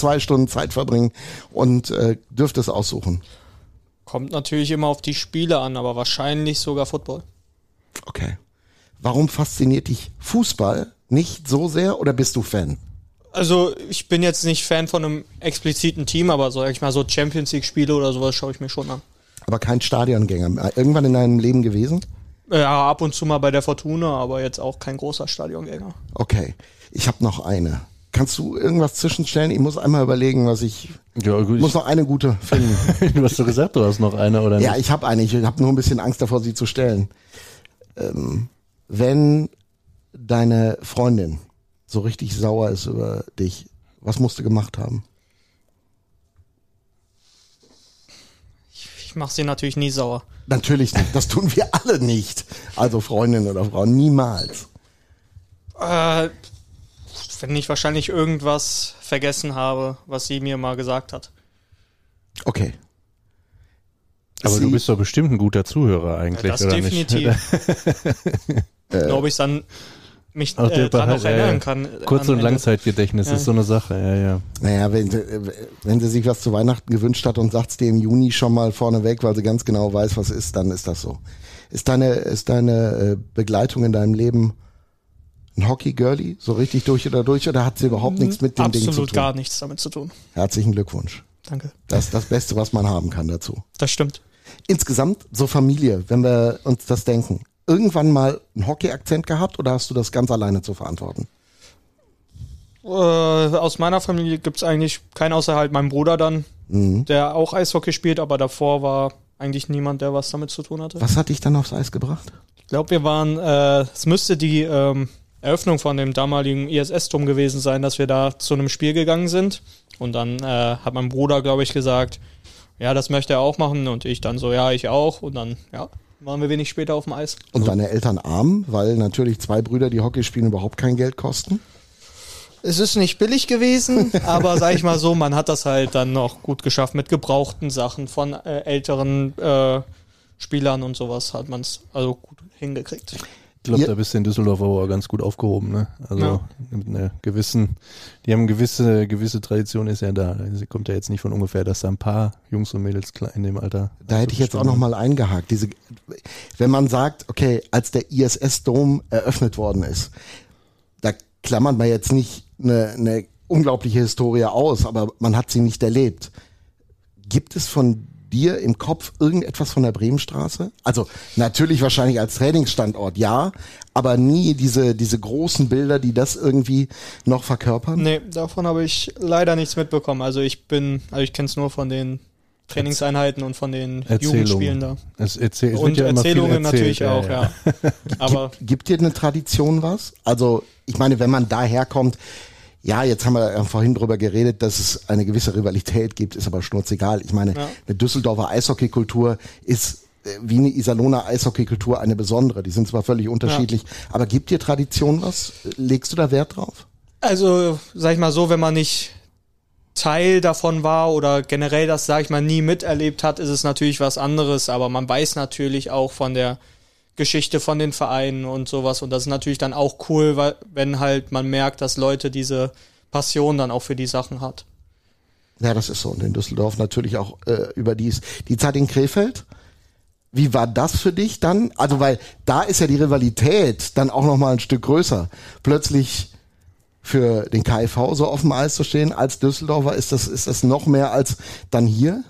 und dürftest aussuchen. Kommt natürlich immer auf die Spiele an, aber wahrscheinlich sogar Football. Okay. Warum fasziniert dich Fußball nicht so sehr oder bist du Fan? Also ich bin jetzt nicht Fan von einem expliziten Team, aber sag ich mal so Champions League Spiele oder sowas schaue ich mir schon an. Aber kein Stadiongänger. Irgendwann in deinem Leben gewesen? Ja, ab und zu mal bei der Fortuna, aber jetzt auch kein großer Stadiongänger. Okay, ich habe noch eine. Kannst du irgendwas zwischenstellen? Ich muss einmal überlegen, was ich... Ja, gut, muss noch eine gute finden. Du hast doch gesagt, du hast noch eine, oder nicht? Ja, ich habe eine. Ich habe nur ein bisschen Angst davor, sie zu stellen. Wenn deine Freundin so richtig sauer ist über dich, was musst du gemacht haben? Ich mache sie natürlich nie sauer. Natürlich nicht. Das tun wir alle nicht. Also Freundin oder Frau, niemals. Wenn ich wahrscheinlich irgendwas vergessen habe, was sie mir mal gesagt hat. Okay. Aber du bist doch bestimmt ein guter Zuhörer eigentlich, das oder definitiv. nicht? Ob ich dann mich dran noch erinnern kann. Kurz- und Langzeitgedächtnis ist so eine Sache, ja. Naja, wenn sie sich was zu Weihnachten gewünscht hat und sagt es dir im Juni schon mal vorneweg, weil sie ganz genau weiß, was ist, dann ist das so. Ist deine Begleitung in deinem Leben ein Hockey-Girlie, so richtig durch oder hat sie überhaupt nichts mit dem Ding zu tun? Absolut gar nichts damit zu tun. Herzlichen Glückwunsch. Danke. Das ist das Beste, was man haben kann dazu. Das stimmt. Insgesamt, so Familie, wenn wir uns das denken, irgendwann mal einen Hockey-Akzent gehabt oder hast du das ganz alleine zu verantworten? Aus meiner Familie gibt's eigentlich keinen, außer halt meinem Bruder dann, der auch Eishockey spielt, aber davor war eigentlich niemand, der was damit zu tun hatte. Was hat dich dann aufs Eis gebracht? Ich glaube, wir waren, es müsste die Eröffnung von dem damaligen ISS-Turm gewesen sein, dass wir da zu einem Spiel gegangen sind. Und dann hat mein Bruder, glaube ich, gesagt, ja, das möchte er auch machen. Und ich dann so, ja, ich auch. Und dann, ja, waren wir wenig später auf dem Eis. Und deine Eltern arm, weil natürlich 2 Brüder, die Hockey spielen, überhaupt kein Geld kosten? Es ist nicht billig gewesen, aber sag ich mal so, man hat das halt dann noch gut geschafft mit gebrauchten Sachen von älteren Spielern und sowas hat man es also gut hingekriegt. Ich glaube, da bist du in Düsseldorf aber ganz gut aufgehoben, ne? Also mit einer gewissen, die haben eine gewisse Tradition ist ja da. Sie kommt ja jetzt nicht von ungefähr, dass da ein paar Jungs und Mädels in dem Alter. Da hätte ich jetzt auch nochmal eingehakt. Wenn man sagt, okay, als der ISS-Dom eröffnet worden ist, da klammert man jetzt nicht eine unglaubliche Historie aus, aber man hat sie nicht erlebt. Gibt es von dir im Kopf irgendetwas von der Bremenstraße? Also natürlich wahrscheinlich als Trainingsstandort, ja, aber nie diese großen Bilder, die das irgendwie noch verkörpern? Nee, davon habe ich leider nichts mitbekommen. Also ich kenne es nur von den Trainingseinheiten und von den Jugendspielen da. Und ja Erzählungen natürlich auch, ja. Aber gibt dir eine Tradition was? Also ich meine, wenn man daherkommt, ja, jetzt haben wir vorhin drüber geredet, dass es eine gewisse Rivalität gibt, ist aber schnurzegal. Ich meine, eine Düsseldorfer Eishockeykultur ist wie eine Iserlohner Eishockeykultur eine besondere. Die sind zwar völlig unterschiedlich, aber gibt dir Tradition was? Legst du da Wert drauf? Also, sag ich mal so, wenn man nicht Teil davon war oder generell das, sag ich mal, nie miterlebt hat, ist es natürlich was anderes, aber man weiß natürlich auch von der Geschichte von den Vereinen und sowas und das ist natürlich dann auch cool, weil wenn halt man merkt, dass Leute diese Passion dann auch für die Sachen hat. Ja, das ist so und in Düsseldorf natürlich auch überdies. Die Zeit in Krefeld, Wie war das für dich dann? Also, weil da ist ja die Rivalität dann auch nochmal ein Stück größer. Plötzlich für den KIV so auf dem Eis zu stehen als Düsseldorfer, ist das noch mehr als dann hier?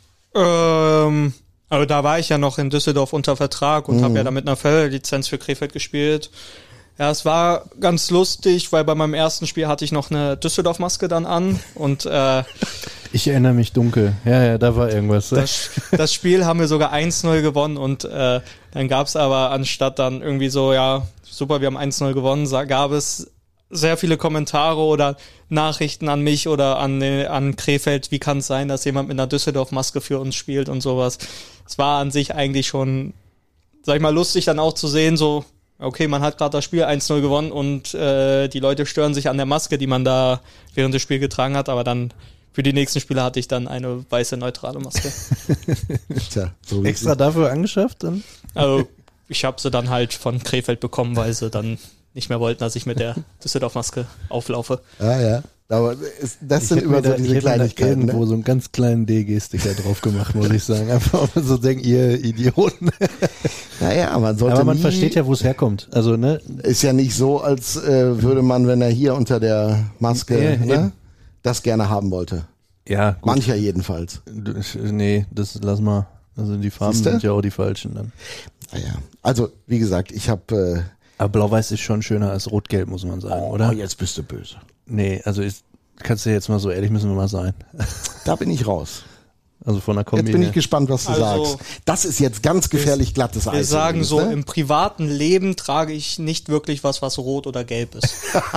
Aber da war ich ja noch in Düsseldorf unter Vertrag und habe ja da mit einer Förderlizenz für Krefeld gespielt. Ja, es war ganz lustig, weil bei meinem ersten Spiel hatte ich noch eine Düsseldorf-Maske dann an und ich erinnere mich dunkel. Ja, da war irgendwas. Das Spiel haben wir sogar 1-0 gewonnen und dann gab es aber anstatt dann irgendwie so, ja, super, wir haben 1-0 gewonnen, gab es sehr viele Kommentare oder Nachrichten an mich oder an Krefeld, wie kann es sein, dass jemand mit einer Düsseldorf-Maske für uns spielt und sowas. Es war an sich eigentlich schon, sag ich mal, lustig dann auch zu sehen, so, okay, man hat gerade das Spiel 1-0 gewonnen und die Leute stören sich an der Maske, die man da während des Spiels getragen hat, aber dann für die nächsten Spiele hatte ich dann eine weiße, neutrale Maske. Tja, so extra dafür angeschafft dann? Also ich habe sie dann halt von Krefeld bekommen, weil sie dann nicht mehr wollten, dass ich mit der Düsseldorf-Maske auflaufe. Ja. Aber das sind immer so diese Kleinigkeiten. Irgendwo so einen ganz kleinen D-G-Sticker drauf gemacht, muss ich sagen. Einfach mal so denken, ihr Idioten. Naja, man sollte aber man versteht ja, wo es herkommt. Also, ne? Ist ja nicht so, als würde man, wenn er hier unter der Maske das gerne haben wollte. Ja, gut. Mancher jedenfalls. Nee, das lass mal. Also die Farben sind ja auch die falschen dann. Naja, also wie gesagt, ich habe... aber Blau-Weiß ist schon schöner als Rot-Gelb, muss man sagen, oder? Oh, jetzt bist du böse. Nee, also kannst du jetzt mal so ehrlich, müssen wir mal sein. Da bin ich raus. Also von der Kombi. Jetzt bin ich gespannt, was du sagst. Das ist jetzt ganz gefährlich glattes Eis. Wir sagen übrigens, so, ne? im privaten Leben trage ich nicht wirklich was rot oder gelb ist.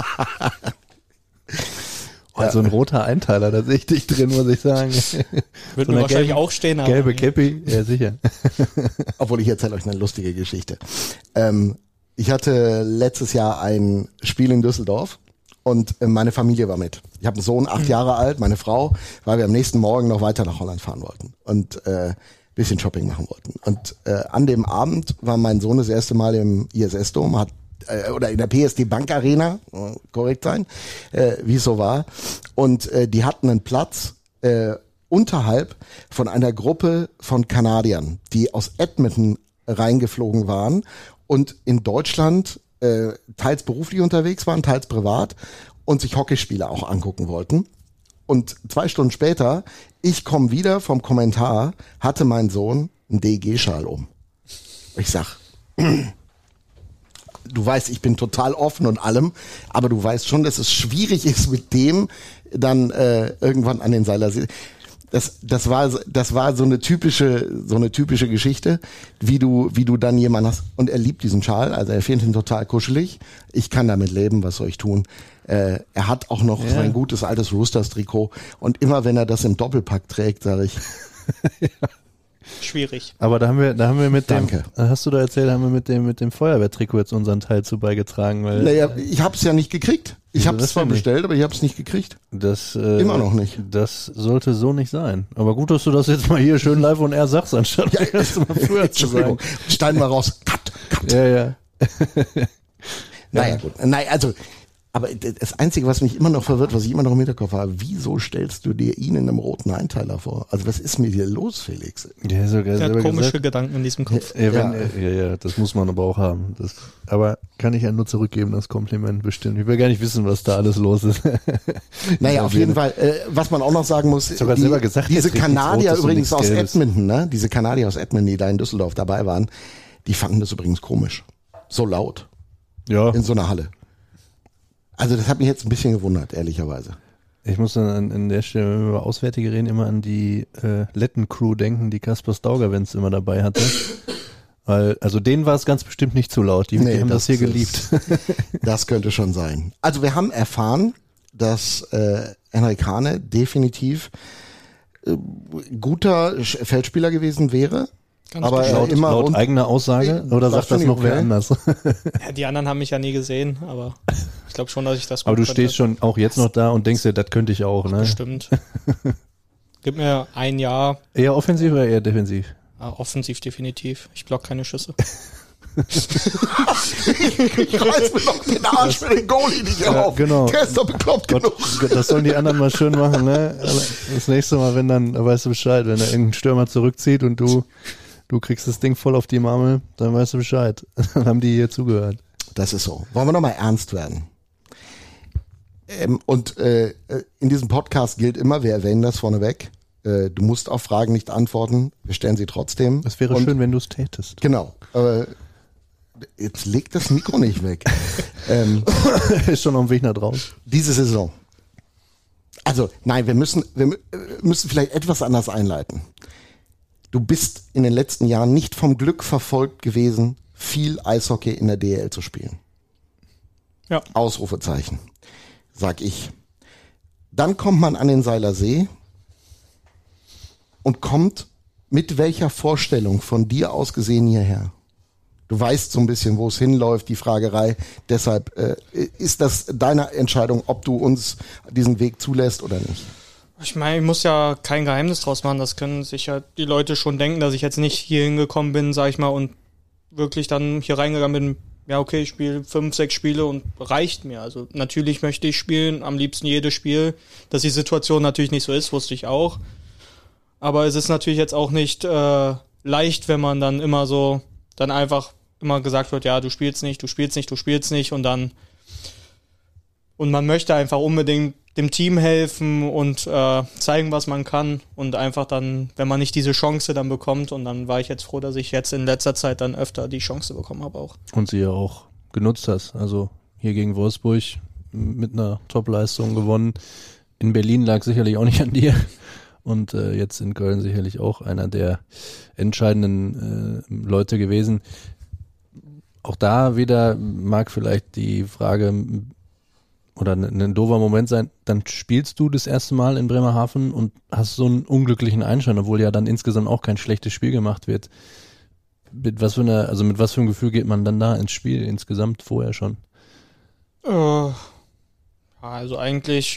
Also ein roter Einteiler, da sehe ich dich drin, muss ich sagen. Wird mir wahrscheinlich auch stehen. Aber gelbe Käppi, ja sicher. Obwohl, ich erzähle euch eine lustige Geschichte. Ich hatte letztes Jahr ein Spiel in Düsseldorf und meine Familie war mit. Ich habe einen Sohn, 8 Jahre alt, meine Frau, weil wir am nächsten Morgen noch weiter nach Holland fahren wollten und bisschen Shopping machen wollten. Und an dem Abend war mein Sohn das erste Mal im ISS-Dom, oder in der PSD Bank Arena, korrekt sein, wie es so war. Und die hatten einen Platz unterhalb von einer Gruppe von Kanadiern, die aus Edmonton reingeflogen waren und in Deutschland teils beruflich unterwegs waren, teils privat und sich Hockeyspiele auch angucken wollten. Und 2 Stunden später, ich komme wieder vom Kommentar, hatte mein Sohn einen DEG-Schal um. Ich sag, du weißt, ich bin total offen und allem, aber du weißt schon, dass es schwierig ist, mit dem dann irgendwann an den Seilersee. Das war so eine typische Geschichte, wie du dann jemanden hast. Und er liebt diesen Schal, also er findet ihn total kuschelig. Ich kann damit leben, was soll ich tun? Er hat auch noch sein gutes altes Roosters-Trikot und immer wenn er das im Doppelpack trägt, sage ich. Schwierig. Aber da haben wir mit Danke. Hast du da erzählt, haben wir mit dem Feuerwehrtrikot jetzt unseren Teil zu beigetragen, weil. Naja, ich hab's ja nicht gekriegt. Ich habe es zwar bestellt, aber ich habe es nicht gekriegt. Immer noch nicht. Das sollte so nicht sein. Aber gut, dass du das jetzt mal hier schön live und sagst, anstatt das mal früher zu sagen. Stein mal raus. Cut. Ja. Naja, gut. Nein, also, aber das Einzige, was mich immer noch verwirrt, was ich immer noch im Hinterkopf habe, wieso stellst du dir ihn in einem roten Einteiler vor? Also was ist mit dir los, Felix? Ja, sogar Der hat komische gesagt. Gedanken in diesem Kopf. Ja, das muss man aber auch haben. Aber kann ich ja nur zurückgeben, das Kompliment bestimmt. Ich will gar nicht wissen, was da alles los ist. Naja, auf jeden Fall, was man auch noch sagen muss, diese Kanadier übrigens aus Edmonton, ne? Diese Kanadier aus Edmonton, die da in Düsseldorf dabei waren, die fanden das übrigens komisch. So laut. Ja. In so einer Halle. Also das hat mich jetzt ein bisschen gewundert, ehrlicherweise. Ich muss dann an der Stelle, wenn wir über Auswärtige reden, immer an die Letten-Crew denken, die Kaspar Staugerwens immer dabei hatte. Weil, also denen war es ganz bestimmt nicht zu laut. Die haben das hier geliebt. Das könnte schon sein. Also wir haben erfahren, dass Henrik Hane definitiv guter Feldspieler gewesen wäre. Ganz aber laut eigener Aussage, oder sagt das noch wer anders? Ja, die anderen haben mich ja nie gesehen, aber ich glaube schon, dass ich das gut Aber du könnte. stehst schon auch jetzt noch da und denkst dir, das könnte ich auch, ne? Bestimmt. Gib mir ein Jahr. Eher offensiv oder eher defensiv? Offensiv definitiv. Ich block keine Schüsse. Ich reiß mir doch den Arsch für den Goalie nicht auf. Genau. Der ist doch bekloppt genug. Das sollen die anderen mal schön machen, ne? Das nächste Mal, wenn dann, weißt du Bescheid, wenn da irgendein Stürmer zurückzieht und du du kriegst das Ding voll auf die Marmel, dann weißt du Bescheid. Dann haben die hier zugehört. Das ist so. Wollen wir nochmal ernst werden? In diesem Podcast gilt immer, wir erwähnen das vorneweg, du musst auf Fragen nicht antworten, wir stellen sie trotzdem. Es wäre schön, wenn du es tätest. Genau. Jetzt legt das Mikro nicht weg. Ist schon auf dem Weg nach draußen. Diese Saison. Also, nein, wir müssen vielleicht etwas anders einleiten. Du bist in den letzten Jahren nicht vom Glück verfolgt gewesen, viel Eishockey in der DEL zu spielen. Ja. Ausrufezeichen, sag ich. Dann kommt man an den Seiler See und kommt mit welcher Vorstellung von dir aus gesehen hierher? Du weißt so ein bisschen, wo es hinläuft, die Fragerei. Deshalb ist das deine Entscheidung, ob du uns diesen Weg zulässt oder nicht. Ich meine, ich muss ja kein Geheimnis draus machen. Das können sich ja die Leute schon denken, dass ich jetzt nicht hier hingekommen bin, sag ich mal, und wirklich dann hier reingegangen bin. Ja, okay, ich spiele 5, 6 Spiele und reicht mir. Also natürlich möchte ich spielen, am liebsten jedes Spiel. Dass die Situation natürlich nicht so ist, wusste ich auch. Aber es ist natürlich jetzt auch nicht leicht, wenn man dann immer so, dann einfach immer gesagt wird, ja, du spielst nicht und dann und man möchte einfach unbedingt dem Team helfen und zeigen, was man kann und einfach dann, wenn man nicht diese Chance dann bekommt, und dann war ich jetzt froh, dass ich jetzt in letzter Zeit dann öfter die Chance bekommen habe auch. Und sie ja auch genutzt hast, also hier gegen Wolfsburg mit einer Top-Leistung gewonnen. In Berlin lag sicherlich auch nicht an dir. Und jetzt in Köln sicherlich auch einer der entscheidenden Leute gewesen. Auch da wieder mag vielleicht die Frage oder ein doofer Moment sein, dann spielst du das erste Mal in Bremerhaven und hast so einen unglücklichen Einstand, obwohl ja dann insgesamt auch kein schlechtes Spiel gemacht wird. Mit was für einem Gefühl geht man dann da ins Spiel insgesamt vorher schon? Also eigentlich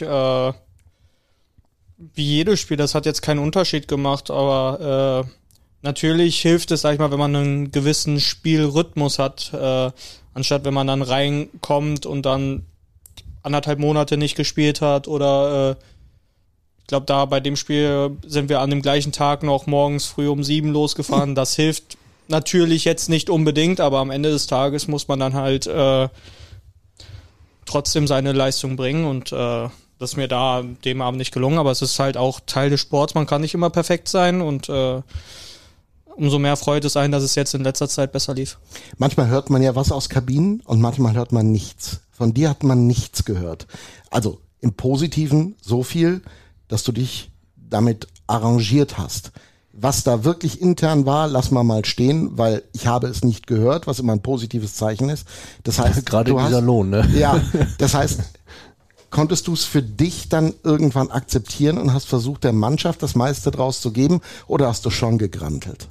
wie jedes Spiel, das hat jetzt keinen Unterschied gemacht, aber natürlich hilft es, sag ich mal, wenn man einen gewissen Spielrhythmus hat, anstatt wenn man dann reinkommt und dann 1,5 Monate nicht gespielt hat oder ich glaube, da bei dem Spiel sind wir an dem gleichen Tag noch morgens früh um 7 losgefahren. Das hilft natürlich jetzt nicht unbedingt, aber am Ende des Tages muss man dann halt trotzdem seine Leistung bringen und das ist mir da dem Abend nicht gelungen, aber es ist halt auch Teil des Sports, man kann nicht immer perfekt sein und umso mehr freut es einen, dass es jetzt in letzter Zeit besser lief. Manchmal hört man ja was aus Kabinen und manchmal hört man nichts. Von dir hat man nichts gehört. Also im Positiven so viel, dass du dich damit arrangiert hast. Was da wirklich intern war, lass mal stehen, weil ich habe es nicht gehört, was immer ein positives Zeichen ist. Das heißt, gerade dieser Lohn, ne? Ja, das heißt, konntest du es für dich dann irgendwann akzeptieren und hast versucht, der Mannschaft das meiste draus zu geben, oder hast du schon gegrantelt?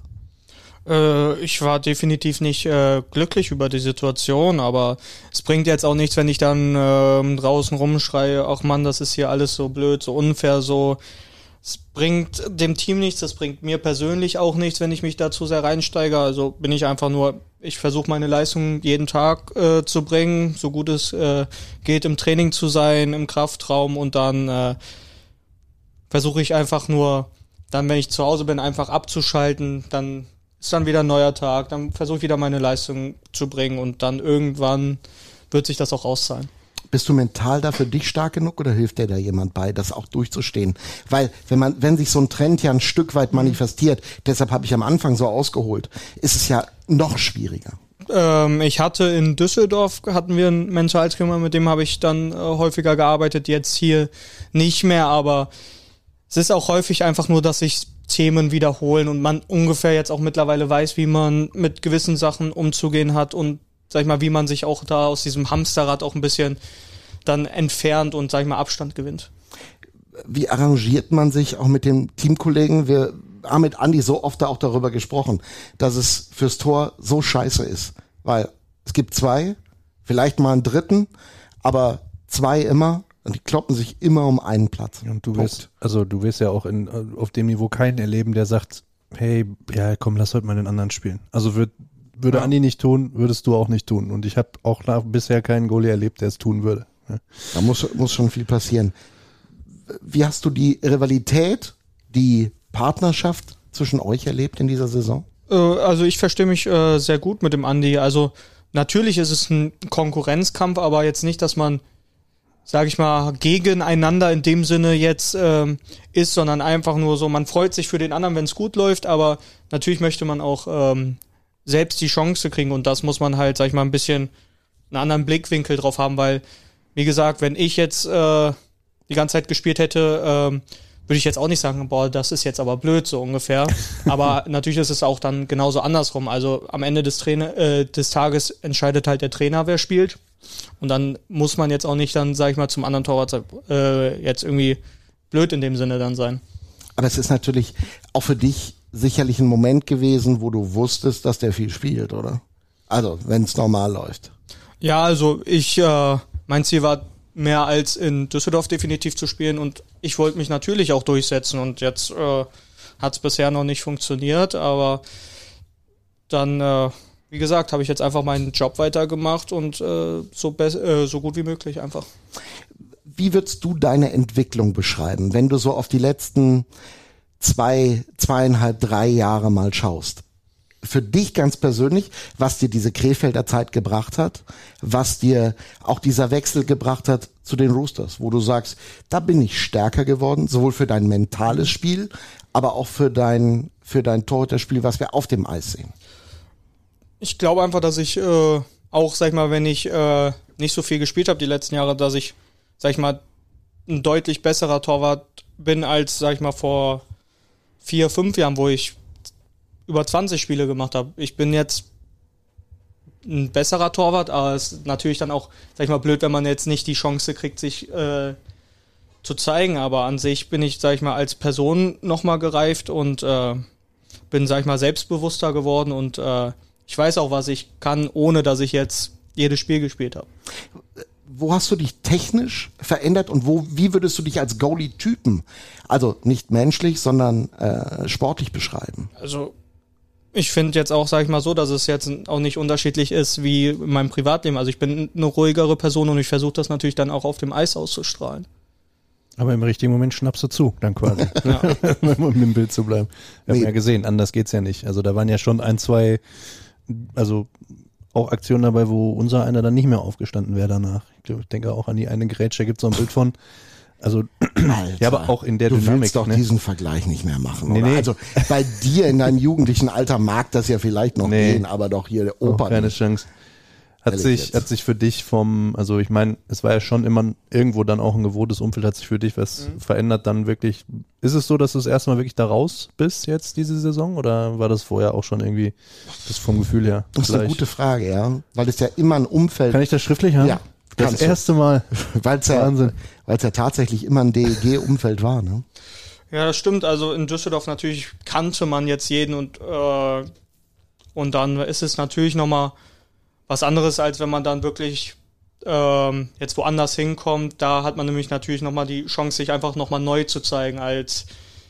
Ich war definitiv nicht glücklich über die Situation, aber es bringt jetzt auch nichts, wenn ich dann draußen rumschreie, ach Mann, das ist hier alles so blöd, so unfair, so. Es bringt dem Team nichts, das bringt mir persönlich auch nichts, wenn ich mich da zu sehr reinsteige. Also bin ich einfach nur, ich versuche meine Leistung jeden Tag zu bringen, so gut es geht, im Training zu sein, im Kraftraum, und dann versuche ich einfach nur, dann wenn ich zu Hause bin, einfach abzuschalten, dann ist dann wieder ein neuer Tag, dann versuche ich wieder meine Leistung zu bringen und dann irgendwann wird sich das auch auszahlen. Bist du mental da für dich stark genug oder hilft dir da jemand bei, das auch durchzustehen? Weil wenn sich so ein Trend ja ein Stück weit manifestiert, deshalb habe ich am Anfang so ausgeholt, ist es ja noch schwieriger. Ich hatte in Düsseldorf, hatten wir einen Mentaltrainer, mit dem habe ich dann häufiger gearbeitet, jetzt hier nicht mehr, aber es ist auch häufig einfach nur, dass sich Themen wiederholen und man ungefähr jetzt auch mittlerweile weiß, wie man mit gewissen Sachen umzugehen hat und sag ich mal, wie man sich auch da aus diesem Hamsterrad auch ein bisschen dann entfernt und, sag ich mal, Abstand gewinnt. Wie arrangiert man sich auch mit dem Teamkollegen? Wir haben mit Andi so oft auch darüber gesprochen, dass es fürs Tor so scheiße ist. Weil es gibt 2, vielleicht mal einen dritten, aber 2 immer, und die kloppen sich immer um einen Platz. Und du wirst ja auch auf dem Niveau keinen erleben, der sagt, hey, ja komm, lass heute mal den anderen spielen. Also würde Andi nicht tun, würdest du auch nicht tun. Und ich habe auch bisher keinen Goalie erlebt, der es tun würde. Ja. Da muss schon viel passieren. Wie hast du die Rivalität, die Partnerschaft zwischen euch erlebt in dieser Saison? Also ich verstehe mich sehr gut mit dem Andi. Also natürlich ist es ein Konkurrenzkampf, aber jetzt nicht, dass man, sage ich mal, gegeneinander in dem Sinne jetzt ist, sondern einfach nur so, man freut sich für den anderen, wenn es gut läuft, aber natürlich möchte man auch selbst die Chance kriegen und das muss man halt, sag ich mal, ein bisschen einen anderen Blickwinkel drauf haben, weil, wie gesagt, wenn ich jetzt die ganze Zeit gespielt hätte, würde ich jetzt auch nicht sagen, boah, das ist jetzt aber blöd, so ungefähr. Aber natürlich ist es auch dann genauso andersrum. Also am Ende des Tages entscheidet halt der Trainer, wer spielt. Und dann muss man jetzt auch nicht dann, sag ich mal, zum anderen Torwart jetzt irgendwie blöd in dem Sinne dann sein. Aber es ist natürlich auch für dich sicherlich ein Moment gewesen, wo du wusstest, dass der viel spielt, oder? Also, wenn es normal läuft. Ja, also mein Ziel war, mehr als in Düsseldorf definitiv zu spielen und ich wollte mich natürlich auch durchsetzen und jetzt hat es bisher noch nicht funktioniert, aber dann, wie gesagt, habe ich jetzt einfach meinen Job weitergemacht und so gut wie möglich einfach. Wie würdest du deine Entwicklung beschreiben, wenn du so auf die letzten 2,5, 3 Jahre mal schaust? Für dich ganz persönlich, was dir diese Krefelder Zeit gebracht hat, was dir auch dieser Wechsel gebracht hat zu den Roosters, wo du sagst, da bin ich stärker geworden, sowohl für dein mentales Spiel, aber auch für dein Torhüterspiel, was wir auf dem Eis sehen. Ich glaube einfach, dass ich auch, sag ich mal, wenn ich nicht so viel gespielt habe die letzten Jahre, dass ich, sag ich mal, ein deutlich besserer Torwart bin als, sag ich mal, vor 4, 5 Jahren, wo ich über 20 Spiele gemacht habe. Ich bin jetzt ein besserer Torwart, aber es ist natürlich dann auch, sag ich mal, blöd, wenn man jetzt nicht die Chance kriegt, sich zu zeigen, aber an sich bin ich, sag ich mal, als Person nochmal gereift und bin, sag ich mal, selbstbewusster geworden und ich weiß auch, was ich kann, ohne dass ich jetzt jedes Spiel gespielt habe. Wo hast du dich technisch verändert und wie würdest du dich als Goalie-Typen, also nicht menschlich, sondern sportlich beschreiben? Also ich finde jetzt auch, sag ich mal so, dass es jetzt auch nicht unterschiedlich ist wie in meinem Privatleben. Also ich bin eine ruhigere Person und ich versuche das natürlich dann auch auf dem Eis auszustrahlen. Aber im richtigen Moment schnappst du zu, dann quasi. Ja. Um im Bild zu bleiben. Wir haben ja gesehen, anders geht's ja nicht. Also da waren ja schon 1, 2, also auch Aktionen dabei, wo unser einer dann nicht mehr aufgestanden wäre danach. Ich denke auch an die eine Grätsche, da gibt es so ein Bild von. Also, Alter, ja, aber auch in der Dynamik. Du willst doch diesen Vergleich nicht mehr machen, oder? Nee. Also bei dir in deinem jugendlichen Alter mag das ja vielleicht noch gehen, aber doch hier der Opa. Keine Chance. Hat sich für dich also ich meine, es war ja schon immer irgendwo dann auch ein gewohntes Umfeld, hat sich für dich was verändert dann wirklich? Ist es so, dass du das erste Mal wirklich da raus bist jetzt diese Saison oder war das vorher auch schon irgendwie das vom Gefühl her? Das ist eine gute Frage, ja, weil es ja immer ein Umfeld. Kann ich das schriftlich haben? Ja. Das erste Mal. Weil es ja tatsächlich immer ein DEG-Umfeld war, ne? Ja, das stimmt. Also in Düsseldorf natürlich kannte man jetzt jeden und dann ist es natürlich nochmal was anderes, als wenn man dann wirklich jetzt woanders hinkommt. Da hat man nämlich natürlich nochmal die Chance, sich einfach nochmal neu zu zeigen als,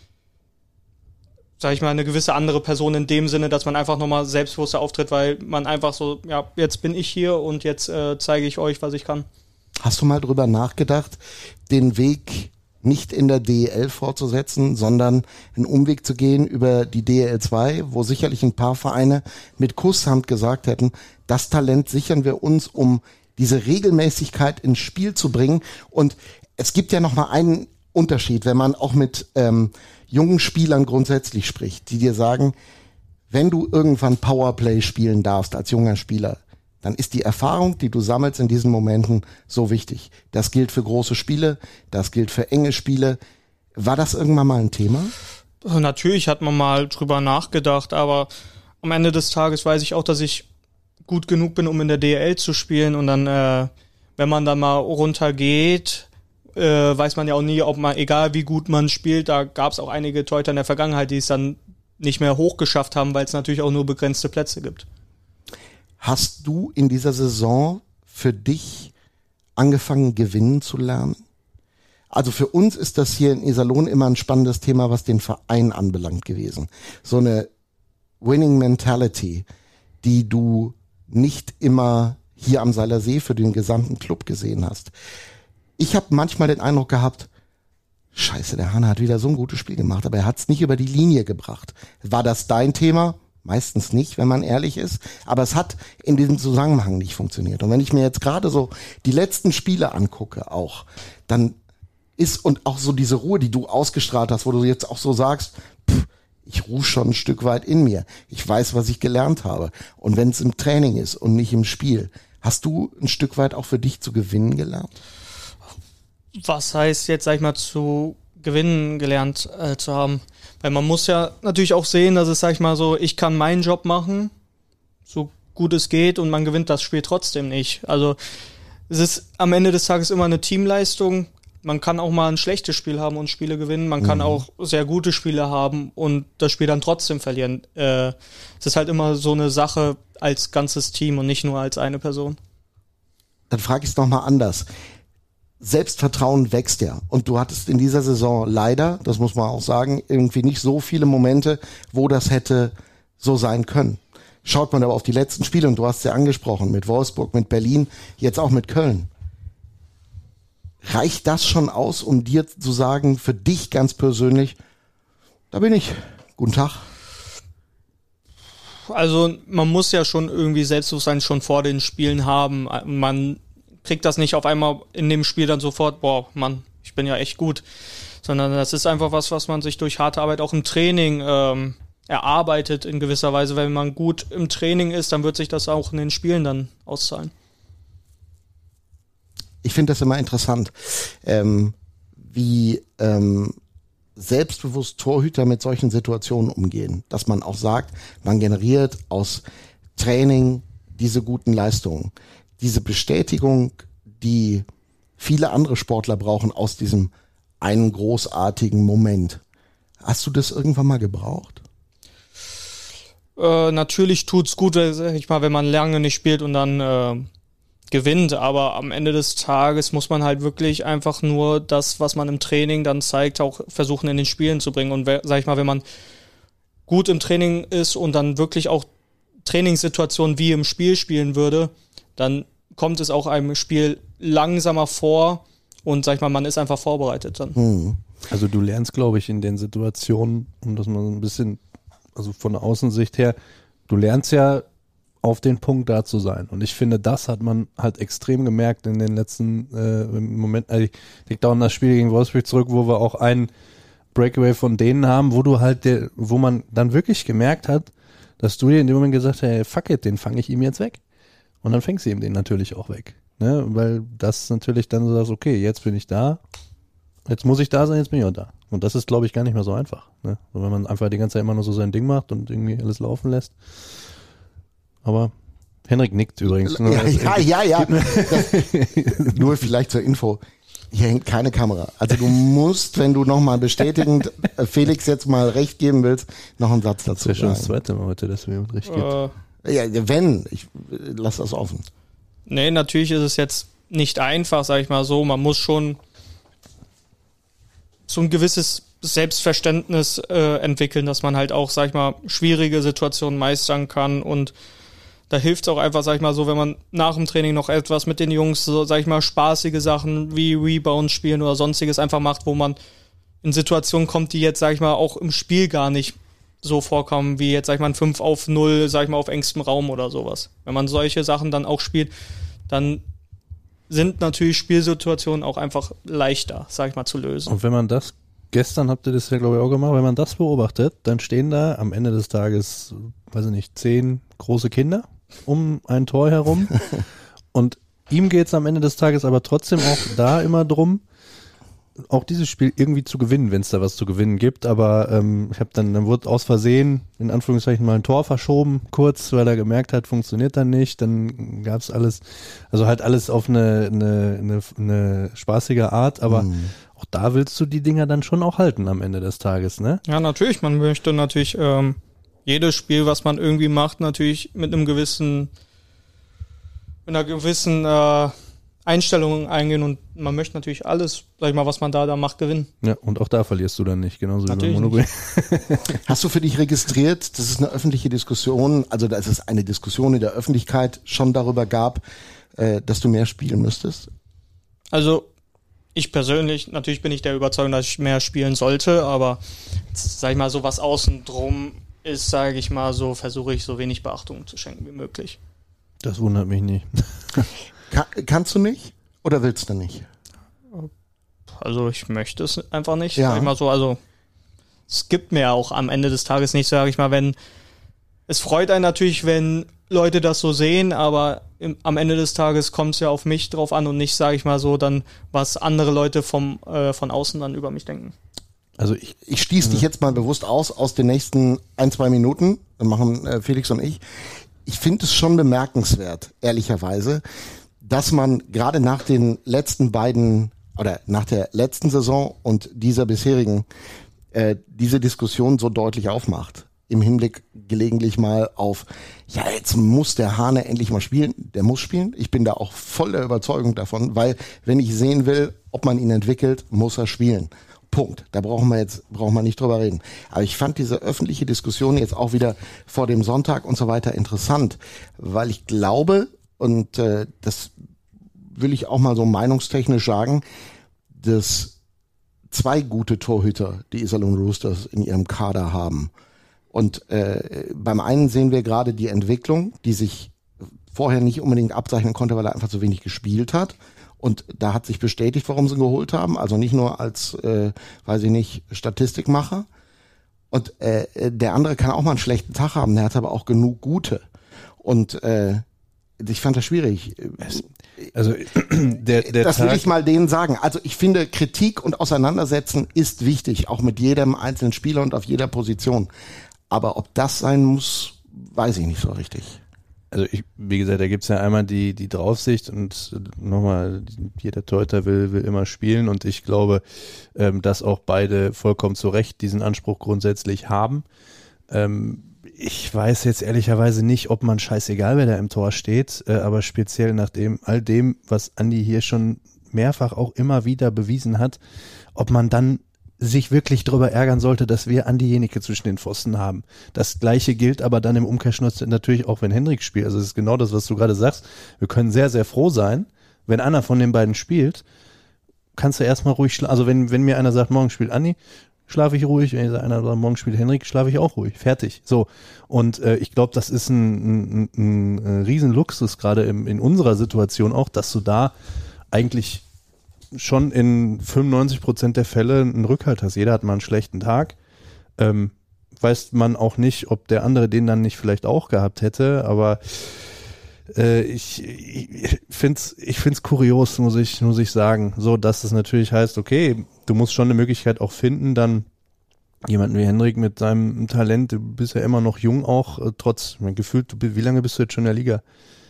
sag ich mal, eine gewisse andere Person in dem Sinne, dass man einfach nochmal selbstbewusster auftritt, weil man einfach so, ja, jetzt bin ich hier und jetzt zeige ich euch, was ich kann. Hast du mal drüber nachgedacht, den Weg nicht in der DEL fortzusetzen, sondern einen Umweg zu gehen über die DEL 2, wo sicherlich ein paar Vereine mit Kusshand gesagt hätten, das Talent sichern wir uns, um diese Regelmäßigkeit ins Spiel zu bringen. Und es gibt ja noch mal einen Unterschied, wenn man auch mit jungen Spielern grundsätzlich spricht, die dir sagen, wenn du irgendwann Powerplay spielen darfst als junger Spieler, dann ist die Erfahrung, die du sammelst in diesen Momenten, so wichtig. Das gilt für große Spiele, das gilt für enge Spiele. War das irgendwann mal ein Thema? Also natürlich hat man mal drüber nachgedacht, aber am Ende des Tages weiß ich auch, dass ich gut genug bin, um in der DEL zu spielen und dann, wenn man dann mal runtergeht, weiß man ja auch nie, ob man, egal wie gut man spielt, da gab es auch einige Torhüter in der Vergangenheit, die es dann nicht mehr hochgeschafft haben, weil es natürlich auch nur begrenzte Plätze gibt. Hast du in dieser Saison für dich angefangen, gewinnen zu lernen? Also für uns ist das hier in Iserlohn immer ein spannendes Thema, was den Verein anbelangt gewesen. So eine Winning Mentality, die du nicht immer hier am Seiler See für den gesamten Club gesehen hast. Ich habe manchmal den Eindruck gehabt, scheiße, der Hane hat wieder so ein gutes Spiel gemacht, aber er hat es nicht über die Linie gebracht. War das dein Thema? Meistens nicht, wenn man ehrlich ist. Aber es hat in diesem Zusammenhang nicht funktioniert. Und wenn ich mir jetzt gerade so die letzten Spiele angucke auch, dann ist und auch so diese Ruhe, die du ausgestrahlt hast, wo du jetzt auch so sagst, ich ruhe schon ein Stück weit in mir. Ich weiß, was ich gelernt habe. Und wenn es im Training ist und nicht im Spiel, hast du ein Stück weit auch für dich zu gewinnen gelernt? Was heißt jetzt, sag ich mal, zu gewinnen gelernt zu haben? Weil man muss ja natürlich auch sehen, dass es, sag ich mal so, ich kann meinen Job machen, so gut es geht, und man gewinnt das Spiel trotzdem nicht. Also es ist am Ende des Tages immer eine Teamleistung. Man kann auch mal ein schlechtes Spiel haben und Spiele gewinnen. Man kann auch sehr gute Spiele haben und das Spiel dann trotzdem verlieren. Es ist halt immer so eine Sache als ganzes Team und nicht nur als eine Person. Dann frage ich es nochmal anders. Selbstvertrauen wächst ja. Und du hattest in dieser Saison leider, das muss man auch sagen, irgendwie nicht so viele Momente, wo das hätte so sein können. Schaut man aber auf die letzten Spiele, und du hast es ja angesprochen, mit Wolfsburg, mit Berlin, jetzt auch mit Köln. Reicht das schon aus, um dir zu sagen, für dich ganz persönlich, da bin ich, guten Tag? Also man muss ja schon irgendwie Selbstbewusstsein schon vor den Spielen haben. Man kriegt das nicht auf einmal in dem Spiel dann sofort, boah, Mann, ich bin ja echt gut. Sondern das ist einfach was man sich durch harte Arbeit auch im Training erarbeitet in gewisser Weise. Wenn man gut im Training ist, dann wird sich das auch in den Spielen dann auszahlen. Ich finde das immer interessant, wie selbstbewusst Torhüter mit solchen Situationen umgehen. Dass man auch sagt, man generiert aus Training diese guten Leistungen. Diese Bestätigung, die viele andere Sportler brauchen aus diesem einen großartigen Moment. Hast du das irgendwann mal gebraucht? Natürlich tut's gut, sag ich mal, wenn man lange nicht spielt und dann gewinnt, aber am Ende des Tages muss man halt wirklich einfach nur das, was man im Training dann zeigt, auch versuchen in den Spielen zu bringen. Und sag ich mal, wenn man gut im Training ist und dann wirklich auch Trainingssituationen wie im Spiel spielen würde, dann kommt es auch einem Spiel langsamer vor und, sag ich mal, man ist einfach vorbereitet dann. Also du lernst, glaube ich, in den Situationen, um das mal so ein bisschen, also von der Außensicht her, du lernst ja auf den Punkt da zu sein. Und ich finde, das hat man halt extrem gemerkt in den letzten Momenten. Also ich denke da an das Spiel gegen Wolfsburg zurück, wo wir auch einen Breakaway von denen haben, wo du halt, wo man dann wirklich gemerkt hat, dass du dir in dem Moment gesagt hast, hey, fuck it, den fange ich ihm jetzt weg. Und dann fängst du ihm den natürlich auch weg. Ne? Weil das natürlich dann so sagst, okay, jetzt bin ich da, jetzt muss ich da sein, jetzt bin ich auch da. Und das ist, glaube ich, gar nicht mehr so einfach. Ne? So, wenn man einfach die ganze Zeit immer nur so sein Ding macht und irgendwie alles laufen lässt. Aber Henrik nickt übrigens. Ja. Nur vielleicht zur Info. Hier hängt keine Kamera. Also du musst, wenn du nochmal bestätigend Felix jetzt mal recht geben willst, noch einen Satz dazu sagen. Das ist ja schon das zweite Mal heute, dass du mir recht gibt. Ja, wenn. Ich lass das offen. Nee, natürlich ist es jetzt nicht einfach, sag ich mal so. Man muss schon so ein gewisses Selbstverständnis entwickeln, dass man halt auch, sag ich mal, schwierige Situationen meistern kann. Und da hilft es auch einfach, sag ich mal so, wenn man nach dem Training noch etwas mit den Jungs, so, sag ich mal, spaßige Sachen wie Rebounds spielen oder sonstiges einfach macht, wo man in Situationen kommt, die jetzt, sag ich mal, auch im Spiel gar nicht so vorkommen, wie jetzt, sag ich mal, ein 5-0, sag ich mal, auf engstem Raum oder sowas. Wenn man solche Sachen dann auch spielt, dann sind natürlich Spielsituationen auch einfach leichter, sag ich mal, zu lösen. Und wenn man das, gestern habt ihr das ja, glaube ich, auch gemacht, wenn man das beobachtet, dann stehen da am Ende des Tages, weiß ich nicht, 10 große Kinder um ein Tor herum und ihm geht's am Ende des Tages aber trotzdem auch da immer drum, auch dieses Spiel irgendwie zu gewinnen, wenn es da was zu gewinnen gibt, aber ich habe dann wurde aus Versehen in Anführungszeichen mal ein Tor verschoben, kurz, weil er gemerkt hat, funktioniert dann nicht, dann gab's alles, also halt alles auf eine spaßige Art, aber auch da willst du die Dinger dann schon auch halten am Ende des Tages, ne? Ja, natürlich, man möchte natürlich jedes Spiel, was man irgendwie macht, natürlich mit einer gewissen Einstellungen eingehen und man möchte natürlich alles, sag ich mal, was man da macht, gewinnen. Ja, und auch da verlierst du dann nicht, genauso natürlich wie beim Monopoly. Hast du für dich registriert, dass es eine öffentliche Diskussion, also dass es eine Diskussion in der Öffentlichkeit schon darüber gab, dass du mehr spielen müsstest? Also ich persönlich, natürlich bin ich der Überzeugung, dass ich mehr spielen sollte, aber sag ich mal, so was außen drum ist, sage ich mal so, versuche ich so wenig Beachtung zu schenken wie möglich. Das wundert mich nicht. Kannst du nicht oder willst du nicht? Also ich möchte es einfach nicht. Ja. Sag ich mal so, also es gibt mir auch am Ende des Tages nicht, sage ich mal, wenn es freut einen natürlich, wenn Leute das so sehen, aber am Ende des Tages kommt es ja auf mich drauf an und nicht, sage ich mal so, dann was andere Leute von außen dann über mich denken. Also Ich schließe dich jetzt mal bewusst aus den nächsten 1-2 Minuten, dann machen Felix und ich. Ich finde es schon bemerkenswert, ehrlicherweise, dass man gerade nach den letzten beiden oder nach der letzten Saison und dieser bisherigen diese Diskussion so deutlich aufmacht. Im Hinblick gelegentlich mal auf, ja, jetzt muss der Hane endlich mal spielen. Der muss spielen. Ich bin da auch voll der Überzeugung davon, weil wenn ich sehen will, ob man ihn entwickelt, muss er spielen. Punkt. Da brauchen wir nicht drüber reden. Aber ich fand diese öffentliche Diskussion jetzt auch wieder vor dem Sonntag und so weiter interessant, weil ich glaube, und das will ich auch mal so meinungstechnisch sagen, dass 2 gute Torhüter die Iserlohn Roosters in ihrem Kader haben. Und beim einen sehen wir gerade die Entwicklung, die sich vorher nicht unbedingt abzeichnen konnte, weil er einfach zu wenig gespielt hat. Und da hat sich bestätigt, warum sie ihn geholt haben. Also nicht nur als, weiß ich nicht, Statistikmacher. Und der andere kann auch mal einen schlechten Tag haben, der hat aber auch genug gute. Und ich fand das schwierig. Also der das will ich mal denen sagen. Also ich finde, Kritik und Auseinandersetzen ist wichtig, auch mit jedem einzelnen Spieler und auf jeder Position. Aber ob das sein muss, weiß ich nicht so richtig. Also wie gesagt, da gibt's ja einmal die Draufsicht und nochmal, jeder Torhüter will immer spielen und ich glaube, dass auch beide vollkommen zu Recht diesen Anspruch grundsätzlich haben. Ich weiß jetzt ehrlicherweise nicht, ob man scheißegal, wer da im Tor steht, aber speziell nach all dem, was Andi hier schon mehrfach auch immer wieder bewiesen hat, ob man dann sich wirklich drüber ärgern sollte, dass wir Andi Jenicke zwischen den Pfosten haben. Das Gleiche gilt aber dann im Umkehrschluss natürlich auch, wenn Hendrik spielt. Also es ist genau das, was du gerade sagst. Wir können sehr, sehr froh sein, wenn einer von den beiden spielt, kannst du erstmal ruhig schlafen. Also wenn mir einer sagt, morgen spielt Andi, schlafe ich ruhig. Wenn einer sagt, morgen spielt Hendrik, schlafe ich auch ruhig. Fertig. So. Und ich glaube, das ist ein Riesenluxus, gerade in unserer Situation auch, dass du da eigentlich schon in 95% der Fälle einen Rückhalt hast. Jeder hat mal einen schlechten Tag. Weiß man auch nicht, ob der andere den dann nicht vielleicht auch gehabt hätte, aber ich find's kurios, muss ich sagen. So, dass es natürlich heißt, okay, du musst schon eine Möglichkeit auch finden, dann jemanden wie Hendrik mit seinem Talent, du bist ja immer noch jung auch, trotz, gefühlt, wie lange bist du jetzt schon in der Liga?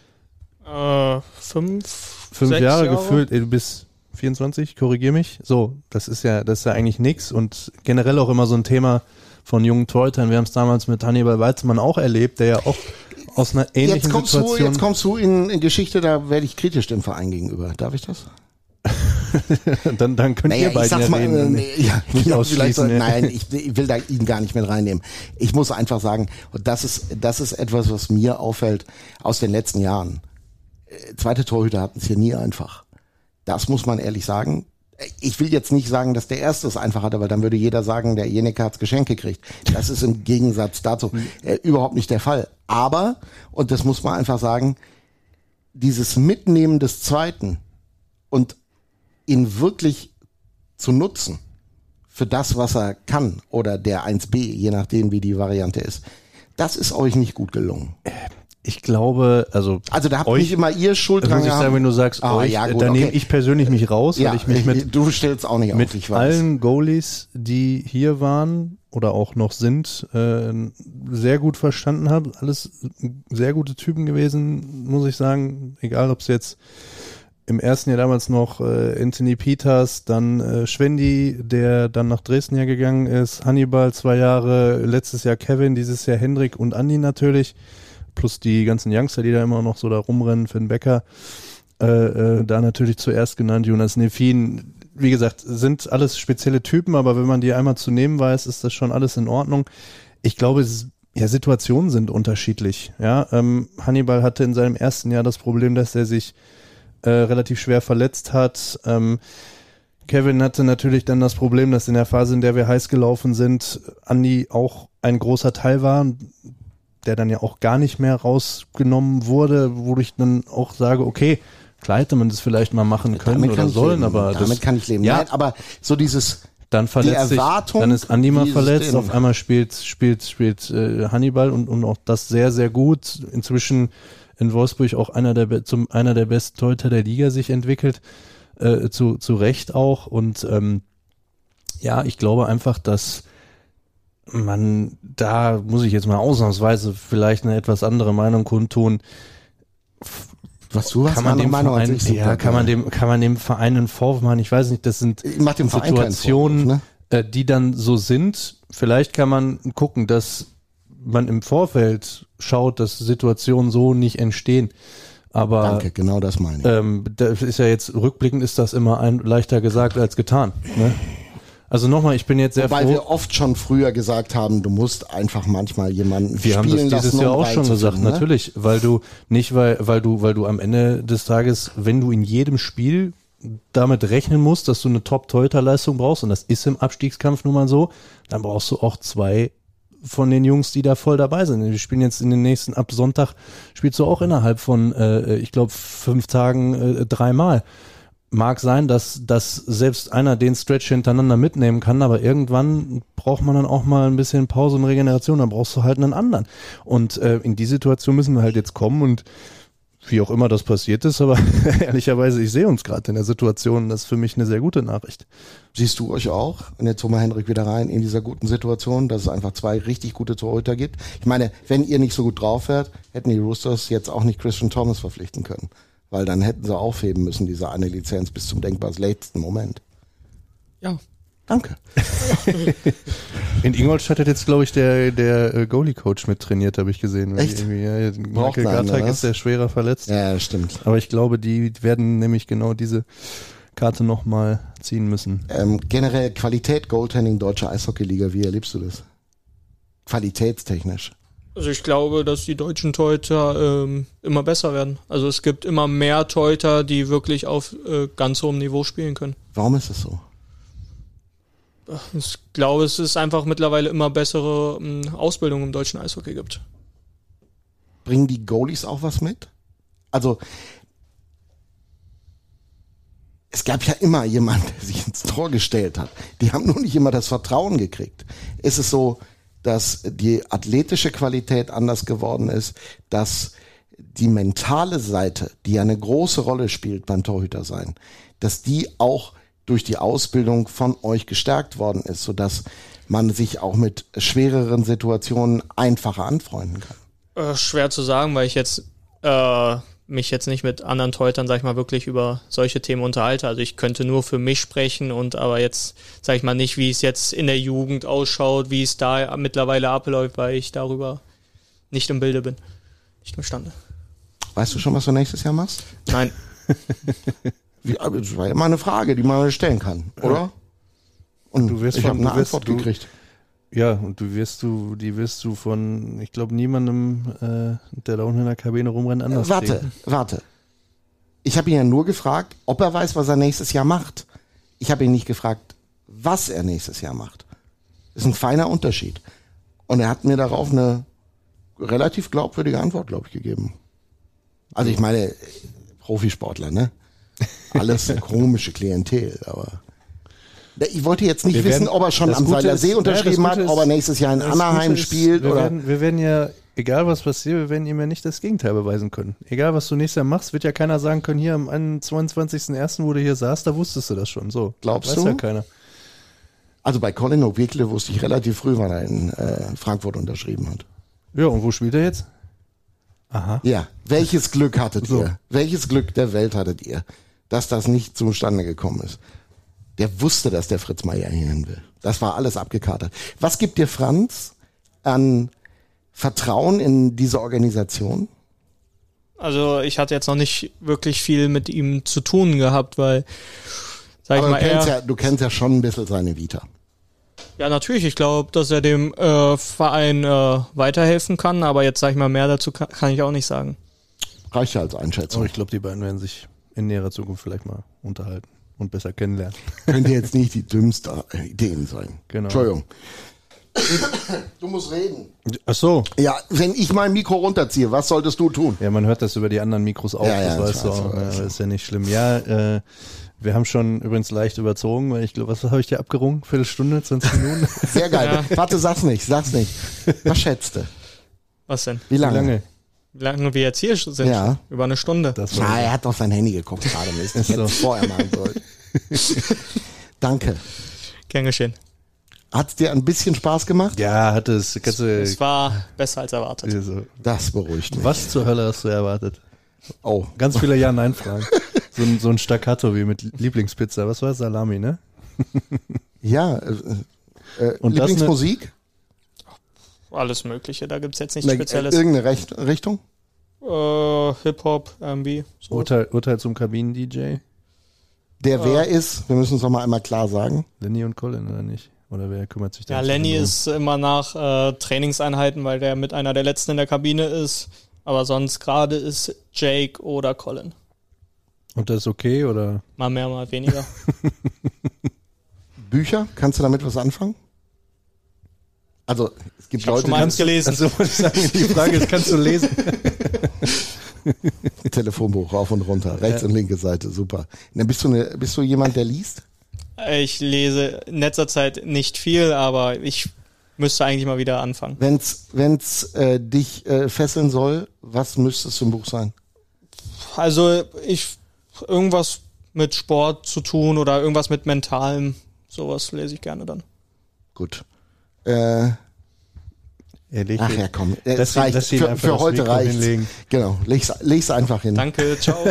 5 Jahre gefühlt, du bist 24, korrigier mich. So, das ist ja eigentlich nix und generell auch immer so ein Thema von jungen Torhütern. Wir haben es damals mit Hannibal Weizmann auch erlebt, der ja auch aus einer ähnlichen Situation... Jetzt kommst du in Geschichte, da werde ich kritisch dem Verein gegenüber. Darf ich das? dann könnt ihr beiden ja reden. Nicht ausschließen. Nein, ich will da ihn gar nicht mit reinnehmen. Ich muss einfach sagen, und das ist etwas, was mir auffällt aus den letzten Jahren. Zweite Torhüter hatten es hier nie einfach. Das muss man ehrlich sagen. Ich will jetzt nicht sagen, dass der Erste es einfach hatte, weil dann würde jeder sagen, der Jenicke hat's Geschenk gekriegt. Das ist im Gegensatz dazu überhaupt nicht der Fall. Aber, und das muss man einfach sagen, dieses Mitnehmen des Zweiten und ihn wirklich zu nutzen für das, was er kann, oder der 1B, je nachdem, wie die Variante ist, das ist euch nicht gut gelungen. Ich glaube, also da habt nicht immer ihr Schuld dran gehabt. Muss ich sagen, wenn du sagst, euch, ja, gut, da nehme ich persönlich mich raus, weil ich mich du stellst auch nicht mit allen Goalies, die hier waren oder auch noch sind, sehr gut verstanden habe. Alles sehr gute Typen gewesen, muss ich sagen. Egal, ob es jetzt im ersten Jahr damals noch Anthony Peters, dann Schwendi, der dann nach Dresden ja gegangen ist, Hannibal 2 Jahre, letztes Jahr Kevin, dieses Jahr Hendrik und Andi natürlich. Plus die ganzen Youngster, die da immer noch so da rumrennen, Finn Becker, da natürlich zuerst genannt, Jonas Nefin. Wie gesagt, sind alles spezielle Typen, aber wenn man die einmal zu nehmen weiß, ist das schon alles in Ordnung. Ich glaube, Situationen sind unterschiedlich. Ja, Hannibal hatte in seinem ersten Jahr das Problem, dass er sich relativ schwer verletzt hat. Kevin hatte natürlich dann das Problem, dass in der Phase, in der wir heiß gelaufen sind, Andi auch ein großer Teil war, der dann ja auch gar nicht mehr rausgenommen wurde, wo ich dann auch sage, okay, klar hätte man das vielleicht mal machen können oder sollen, aber damit kann ich leben. Ja, nein, aber so dieses dann verletzt sich, dann ist Andi mal verletzt, auf einmal spielt Hannibal und auch das sehr, sehr gut. Inzwischen in Wolfsburg auch einer der besten Torhüter der Liga sich entwickelt, zu Recht auch. Und ja, ich glaube einfach, dass man, da muss ich jetzt mal ausnahmsweise vielleicht eine etwas andere Meinung kundtun. Was du hast, kann man dem Verein, ja, kann man dem Verein einen Vorwurf machen? Ich weiß nicht, das sind Situationen, die dann so sind. Vielleicht kann man gucken, dass man im Vorfeld schaut, dass Situationen so nicht entstehen. Aber danke, genau das meine ich. Das ist ja jetzt, rückblickend ist das immer leichter gesagt als getan. Ne? Also nochmal, ich bin jetzt sehr froh. Weil wir oft schon früher gesagt haben, du musst einfach manchmal jemanden spielen lassen. Wir haben das dieses Jahr auch schon gesagt, ne? Natürlich, weil du am Ende des Tages, wenn du in jedem Spiel damit rechnen musst, dass du eine Top-Torhüter-Leistung brauchst, und das ist im Abstiegskampf nun mal so, dann brauchst du auch 2 von den Jungs, die da voll dabei sind. Wir spielen jetzt in den nächsten, ab Sonntag spielst du auch innerhalb von, ich glaube, 5 Tagen 3-mal. Mag sein, dass selbst einer den Stretch hintereinander mitnehmen kann, aber irgendwann braucht man dann auch mal ein bisschen Pause und Regeneration, dann brauchst du halt einen anderen. Und in die Situation müssen wir halt jetzt kommen, und wie auch immer das passiert ist, aber ehrlicherweise, ich sehe uns gerade in der Situation, das ist für mich eine sehr gute Nachricht. Siehst du euch auch, und jetzt holen wir Henrik wieder rein, in dieser guten Situation, dass es einfach 2 richtig gute Torhüter gibt? Ich meine, wenn ihr nicht so gut drauf wärt, hätten die Roosters jetzt auch nicht Christian Thomas verpflichten können. Weil dann hätten sie aufheben müssen, diese eine Lizenz bis zum denkbar letzten Moment. Ja. Danke. In Ingolstadt hat jetzt, glaube ich, der Goalie-Coach mit trainiert, habe ich gesehen. Echt? Ja, Michael Garteig ist ja schwerer verletzt. Ja, stimmt. Aber ich glaube, die werden nämlich genau diese Karte nochmal ziehen müssen. Generell Qualität Goaltending Deutsche Eishockey-Liga, wie erlebst du das? Qualitätstechnisch. Also ich glaube, dass die deutschen Torhüter immer besser werden. Also es gibt immer mehr Torhüter, die wirklich auf ganz hohem Niveau spielen können. Warum ist das so? Ich glaube, es ist einfach mittlerweile immer bessere Ausbildung im deutschen Eishockey gibt. Bringen die Goalies auch was mit? Also es gab ja immer jemanden, der sich ins Tor gestellt hat. Die haben nur nicht immer das Vertrauen gekriegt. Ist es so, dass die athletische Qualität anders geworden ist, dass die mentale Seite, die ja eine große Rolle spielt beim Torhütersein, dass die auch durch die Ausbildung von euch gestärkt worden ist, sodass man sich auch mit schwereren Situationen einfacher anfreunden kann? Schwer zu sagen, weil ich jetzt mich jetzt nicht mit anderen Torhütern, sag ich mal, wirklich über solche Themen unterhalte. Also ich könnte nur für mich sprechen, und aber jetzt, sag ich mal, nicht, wie es jetzt in der Jugend ausschaut, wie es da mittlerweile abläuft, weil ich darüber nicht im Bilde bin. Nicht imstande. Weißt du schon, was du nächstes Jahr machst? Nein. Das war ja mal eine Frage, die man stellen kann, oder? Und ich habe eine Antwort gekriegt. Ja, und die wirst du von, ich glaube, niemandem, der da unten in der Kabine rumrennt, anders kriegen. Warte. Ich habe ihn ja nur gefragt, ob er weiß, was er nächstes Jahr macht. Ich habe ihn nicht gefragt, was er nächstes Jahr macht. Das ist ein feiner Unterschied. Und er hat mir darauf eine relativ glaubwürdige Antwort, glaube ich, gegeben. Also ich meine, Profisportler, ne? Alles eine komische Klientel, aber ich wollte jetzt nicht wissen, ob er schon am Seiler See unterschrieben hat, ob er nächstes Jahr in Anaheim spielt. Wir werden ja, egal was passiert, wir werden ihm ja nicht das Gegenteil beweisen können. Egal was du nächstes Jahr machst, wird ja keiner sagen können, hier am 22.01., wo du hier saßt, da wusstest du das schon. So, glaubst du? Weiß ja keiner. Also bei Colin O'Wiekle wusste ich relativ früh, wann er in Frankfurt unterschrieben hat. Ja, und wo spielt er jetzt? Aha. Ja, welches Glück hattet ihr? Welches Glück der Welt hattet ihr, dass das nicht zustande gekommen ist? Der wusste, dass der Fritz Meier hierhin will. Das war alles abgekartet. Was gibt dir Franz an Vertrauen in diese Organisation? Also ich hatte jetzt noch nicht wirklich viel mit ihm zu tun gehabt, weil, du kennst ja schon ein bisschen seine Vita. Ja, natürlich. Ich glaube, dass er dem Verein weiterhelfen kann, aber jetzt, sag ich mal, mehr dazu kann ich auch nicht sagen. Reicht ja als Einschätzung. Aber ich glaube, die beiden werden sich in näherer Zukunft vielleicht mal unterhalten und besser kennenlernen. Könnte jetzt nicht die dümmste Ideen sein. Genau. Entschuldigung. Du musst reden. Ach so. Ja, wenn ich mein Mikro runterziehe, was solltest du tun? Ja, man hört das über die anderen Mikros auch, Ja, das ja, weißt du ich weiß, auch. weiß. Ja, ist ja nicht schlimm. Ja, wir haben schon übrigens leicht überzogen, weil ich glaube, was habe ich dir abgerungen? Viertelstunde, 20 Minuten? Sehr geil. Warte, sag's nicht. Was schätzte? Was denn? Wie lange? Wie lange wir jetzt hier sind? Ja. Über eine Stunde. Das war Er hat auf sein Handy geguckt gerade. Mist. Ich hätte es vorher machen sollen. Danke. Gern geschehen. Hat's dir ein bisschen Spaß gemacht? ja, hatte es. Es war besser als erwartet. So. Das beruhigt mich. Was zur Hölle hast du erwartet? Oh, Ganz viele Ja-Nein-Fragen. So ein Staccato wie mit Lieblingspizza. Was war das? Salami, ne? ja. Und das Lieblingsmusik? Alles Mögliche, da gibt's jetzt nichts Spezielles. Irgendeine Richtung? Hip-Hop, R&B. So. Urteil zum Kabinen-DJ? Der wer ist, wir müssen es noch mal einmal klar sagen. Lenny und Colin oder nicht? Oder wer kümmert sich da? Ja, jetzt Lenny drum? ist immer nach Trainingseinheiten, weil der mit einer der letzten in der Kabine ist. Aber sonst gerade ist Jake oder Colin. Und das ist okay, oder? Mal mehr, mal weniger. Bücher, kannst du damit was anfangen? Also, es gibt Ich habe Leute, schon mal eins gelesen. Also muss ich sagen, die Frage ist, kannst du lesen? die Telefonbuch rauf und runter, rechts und linke Seite, super. Dann bist du jemand, der liest? Ich lese in letzter Zeit nicht viel, aber ich müsste eigentlich mal wieder anfangen. Wenn's dich fesseln soll, was müsste es für ein Buch sein? Also irgendwas mit Sport zu tun oder irgendwas mit Mentalem, sowas lese ich gerne dann. Gut. Er legt Ach ihn- ja, komm. Lass Es ihn- reicht. lass ihn einfach Für das heute Mikro reicht. hinlegen. Genau. Leg's einfach hin. Danke, ciao.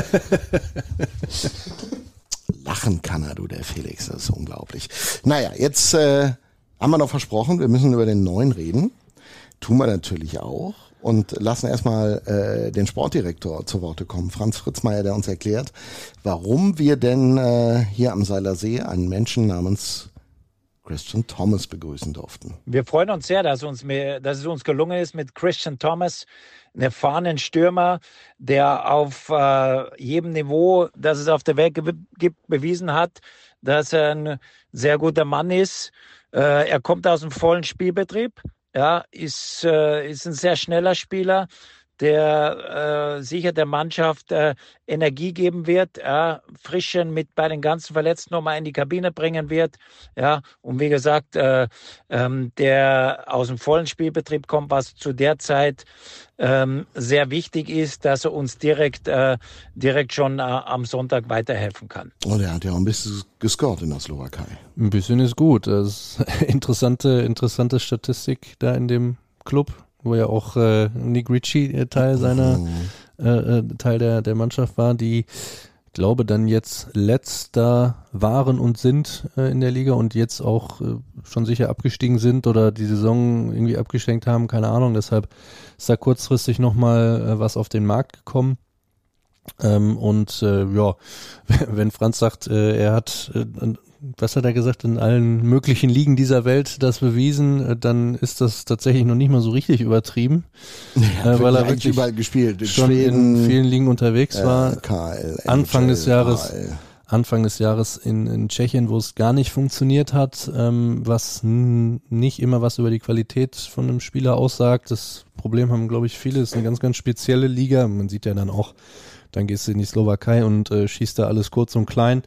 Lachen kann er, du, der Felix. Das ist unglaublich. Naja, jetzt haben wir noch versprochen, wir müssen über den Neuen reden. Tun wir natürlich auch. Und lassen erstmal den Sportdirektor zu Worte kommen, Franz Fritzmeier, der uns erklärt, warum wir denn hier am Seilersee einen Menschen namens Christian Thomas begrüßen durften. Wir freuen uns sehr, dass es uns gelungen ist, mit Christian Thomas, einen erfahrenen Stürmer, der auf jedem Niveau, das es auf der Welt gibt, bewiesen hat, dass er ein sehr guter Mann ist. Er kommt aus dem vollen Spielbetrieb, ja, ist ein sehr schneller Spieler, der sicher der Mannschaft Energie geben wird, Frischen mit bei den ganzen Verletzten nochmal in die Kabine bringen wird. Ja, und wie gesagt, der aus dem vollen Spielbetrieb kommt, was zu der Zeit sehr wichtig ist, dass er uns direkt schon am Sonntag weiterhelfen kann. Und er hat ja auch ein bisschen gescored in der Slowakei. Ein bisschen ist gut. Das ist interessante Statistik da in dem Club, wo ja auch Nick Ritchie Teil Teil der Mannschaft war, die, glaube dann jetzt letzter waren und sind in der Liga und jetzt auch schon sicher abgestiegen sind oder die Saison irgendwie abgeschenkt haben, keine Ahnung. Deshalb ist da kurzfristig nochmal was auf den Markt gekommen. Ja, wenn Franz sagt, er hat, was hat er gesagt, in allen möglichen Ligen dieser Welt das bewiesen, dann ist das tatsächlich noch nicht mal so richtig übertrieben, weil er wirklich überall gespielt. In schon Schweden, in vielen Ligen unterwegs war. KL, Anfang des Jahres KL. Anfang des Jahres in Tschechien, wo es gar nicht funktioniert hat, was nicht immer was über die Qualität von einem Spieler aussagt. Das Problem haben, glaube ich, viele. Es ist eine ganz, ganz spezielle Liga. Man sieht ja dann auch, dann gehst du in die Slowakei und schießt da alles kurz und klein.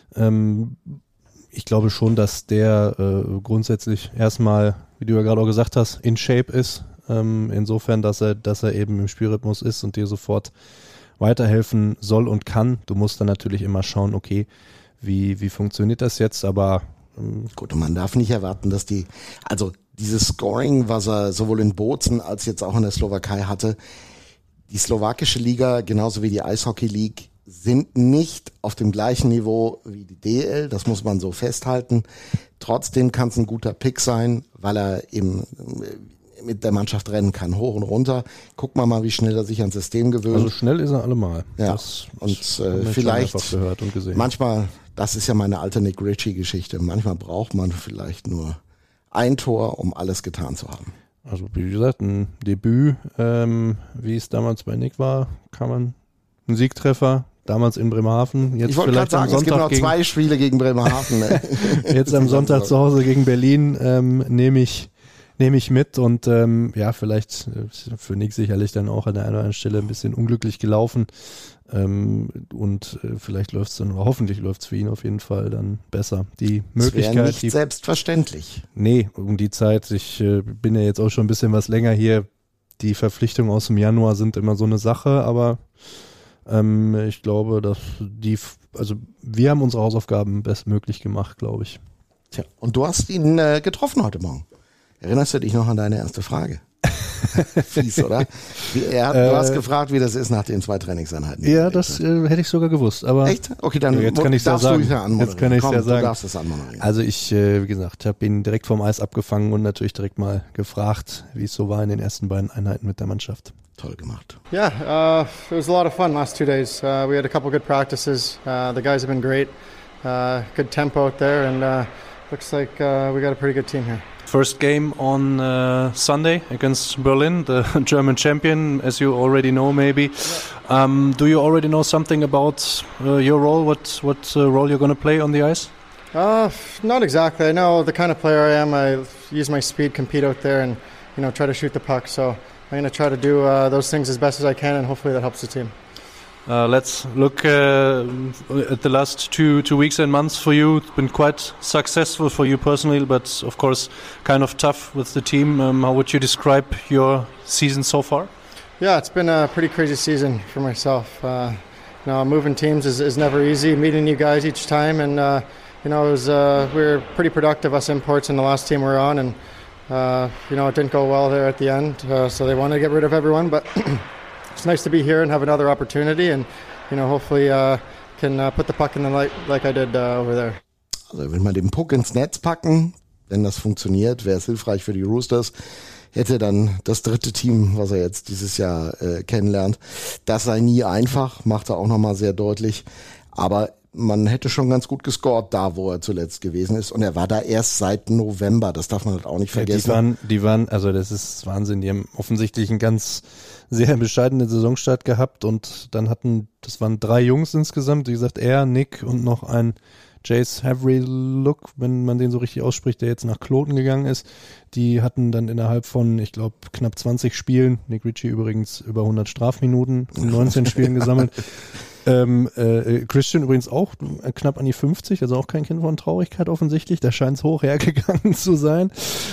Ich glaube schon, dass der grundsätzlich erstmal, wie du ja gerade auch gesagt hast, in Shape ist. Insofern, dass er eben im Spielrhythmus ist und dir sofort weiterhelfen soll und kann. Du musst dann natürlich immer schauen, okay, wie funktioniert das jetzt, aber Gut, und man darf nicht erwarten, dass dieses Scoring, was er sowohl in Bozen als jetzt auch in der Slowakei hatte, die slowakische Liga, genauso wie die Eishockey League, sind nicht auf dem gleichen Niveau wie die DL, das muss man so festhalten. Trotzdem kann es ein guter Pick sein, weil er eben mit der Mannschaft rennen kann, hoch und runter. Guck mal, wie schnell er sich ans System gewöhnt. also schnell ist er allemal. Ja, Das und haben wir vielleicht schon mehrfach gehört und gesehen. manchmal, das ist ja meine alte Nick Ritchie-Geschichte, manchmal braucht man vielleicht nur ein Tor, um alles getan zu haben. Also wie gesagt, ein Debüt, wie es damals bei Nick war, ein Siegtreffer, damals in Bremerhaven. Jetzt ich wollte gerade sagen, es gibt noch 2 Spiele gegen Bremerhaven. Ne? Jetzt am Sonntag zu Hause gegen Berlin nehme ich mit und vielleicht für Nick sicherlich dann auch an der einen oder anderen Stelle ein bisschen unglücklich gelaufen und vielleicht läuft es dann, oder hoffentlich läuft es für ihn auf jeden Fall dann besser. Die Möglichkeit. Das wäre nicht selbstverständlich. Nee, um die Zeit, ich bin ja jetzt auch schon ein bisschen was länger hier, die Verpflichtungen aus dem Januar sind immer so eine Sache, aber ich glaube, dass wir haben unsere Hausaufgaben bestmöglich gemacht, glaube ich. Tja, und du hast ihn getroffen heute Morgen. Erinnerst du dich noch an deine erste Frage? Fies, oder? Du hast gefragt, wie das ist nach den 2 Trainingseinheiten. Ja, das hätte ich sogar gewusst. Aber echt? Okay, dann jetzt kann ich es ja sagen. Jetzt kann ich es ja sagen. Du darfst es anmoderieren. Also ich, wie gesagt, habe ihn direkt vom Eis abgefangen und natürlich direkt mal gefragt, wie es so war in den ersten beiden Einheiten mit der Mannschaft. Toll gemacht. Yeah, it was a lot of fun last 2 days. We had a couple good practices. The guys have been great. Good tempo out there, and looks like we got a pretty good team here. First game on Sunday against Berlin, the German champion, as you already know, maybe. Do you already know something about your role? What role you're going to play on the ice? Not exactly. I know the kind of player I am. I use my speed, compete out there, and try to shoot the puck. So I'm going to try to do those things as best as I can, and hopefully that helps the team. Let's look at the last two weeks and months for you. It's been quite successful for you personally, but of course kind of tough with the team. How would you describe your season so far? Yeah, it's been a pretty crazy season for myself. Moving teams is never easy. Meeting new guys each time, and we were pretty productive, us imports, in the last team we were on, and it didn't go well there at the end. So they wanted to get rid of everyone, but it's nice to be here and have another opportunity, and hopefully can put the puck in the light like I did over there. Also wenn wir den Puck ins Netz packen, wenn das funktioniert, wäre es hilfreich für die Roosters. Hätte dann das 3. Team, was er jetzt dieses Jahr kennenlernt. Das sei nie einfach, macht er auch nochmal sehr deutlich. Aber man hätte schon ganz gut gescored da, wo er zuletzt gewesen ist. Und er war da erst seit November, das darf man halt auch nicht vergessen. Ja, die waren, also das ist Wahnsinn, die haben offensichtlich einen ganz sehr bescheidenen Saisonstart gehabt und dann das waren 3 Jungs insgesamt, wie gesagt, er, Nick und noch ein Jace Havry-Look, wenn man den so richtig ausspricht, der jetzt nach Kloten gegangen ist. Die hatten dann innerhalb von, ich glaube, knapp 20 Spielen, Nick Ritchie übrigens über 100 Strafminuten in 19 Spielen gesammelt. Christian übrigens auch knapp an die 50, also auch kein Kind von Traurigkeit offensichtlich, da scheint es hoch hergegangen zu sein.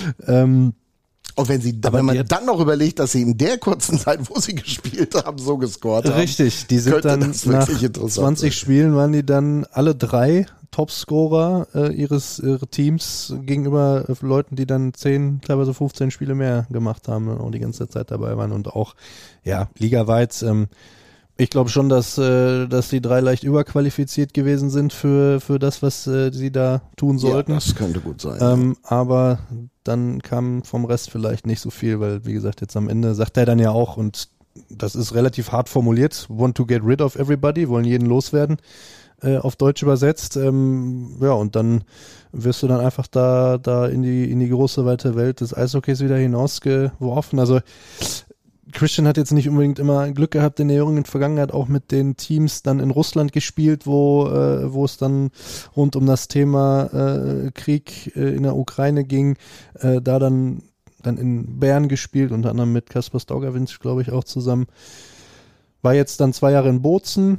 Und wenn man dann noch überlegt, dass sie in der kurzen Zeit, wo sie gespielt haben, so gescored haben. Richtig, die sind dann nach 20 Spielen waren die dann alle 3 Topscorer ihres Teams gegenüber Leuten, die dann 10, teilweise 15 Spiele mehr gemacht haben und auch die ganze Zeit dabei waren und auch, ja, ligaweit. Ich glaube schon, dass die 3 leicht überqualifiziert gewesen sind für das, was sie da tun sollten. Ja, das könnte gut sein. Aber dann kam vom Rest vielleicht nicht so viel, weil, wie gesagt, jetzt am Ende sagt er dann ja auch, und das ist relativ hart formuliert, want to get rid of everybody, wollen jeden loswerden, auf Deutsch übersetzt. Und dann wirst du dann einfach da in die große, weite Welt des Eishockeys wieder hinausgeworfen. Also Christian hat jetzt nicht unbedingt immer Glück gehabt in der jüngeren Vergangenheit, auch mit den Teams dann in Russland gespielt, wo es dann rund um das Thema Krieg in der Ukraine ging, da dann in Bern gespielt, unter anderem mit Kasper Staugerwinsch, glaube ich, auch zusammen. War jetzt dann 2 Jahre in Bozen,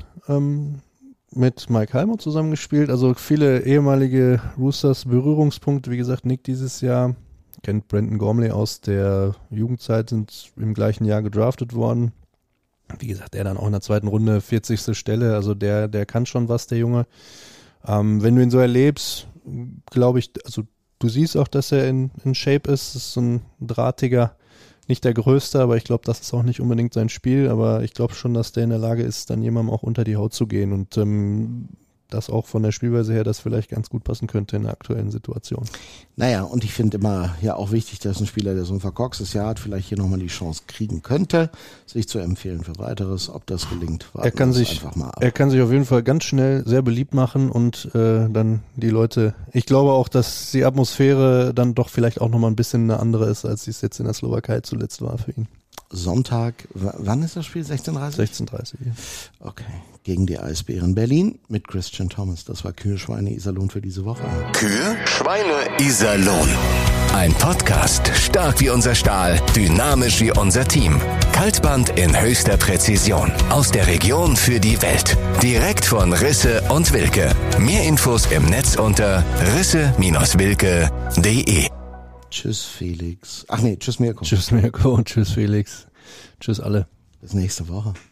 mit Mike Halmo zusammengespielt, also viele ehemalige Roosters Berührungspunkte, wie gesagt, Nick dieses Jahr, kennt Brandon Gormley aus der Jugendzeit, sind im gleichen Jahr gedraftet worden. Wie gesagt, er dann auch in der 2. Runde 40. Stelle, also der kann schon was, der Junge. Wenn du ihn so erlebst, glaube ich, also du siehst auch, dass er in Shape ist. Das ist so ein drahtiger, nicht der größte, aber ich glaube, das ist auch nicht unbedingt sein Spiel, aber ich glaube schon, dass der in der Lage ist, dann jemandem auch unter die Haut zu gehen und das auch von der Spielweise her, das vielleicht ganz gut passen könnte in der aktuellen Situation. Naja, und ich finde immer ja auch wichtig, dass ein Spieler, der so ein verkorkstes Jahr hat, vielleicht hier nochmal die Chance kriegen könnte, sich zu empfehlen für Weiteres. Ob das gelingt, er kann sich auf jeden Fall ganz schnell sehr beliebt machen und dann die Leute, ich glaube auch, dass die Atmosphäre dann doch vielleicht auch nochmal ein bisschen eine andere ist, als sie es jetzt in der Slowakei zuletzt war für ihn. Sonntag, wann ist das Spiel? 16:30? 16:30. Ja. Okay, gegen die Eisbären Berlin mit Christian Thomas. Das war Kühe, Schweine, Iserlohn für diese Woche. Kühe, Schweine, Iserlohn. Ein Podcast, stark wie unser Stahl, dynamisch wie unser Team. Kaltband in höchster Präzision. Aus der Region für die Welt. Direkt von Risse und Wilke. Mehr Infos im Netz unter risse-wilke.de. Tschüss Felix. Ach nee, tschüss Mirko. Tschüss Mirko und tschüss Felix. Tschüss alle. Bis nächste Woche.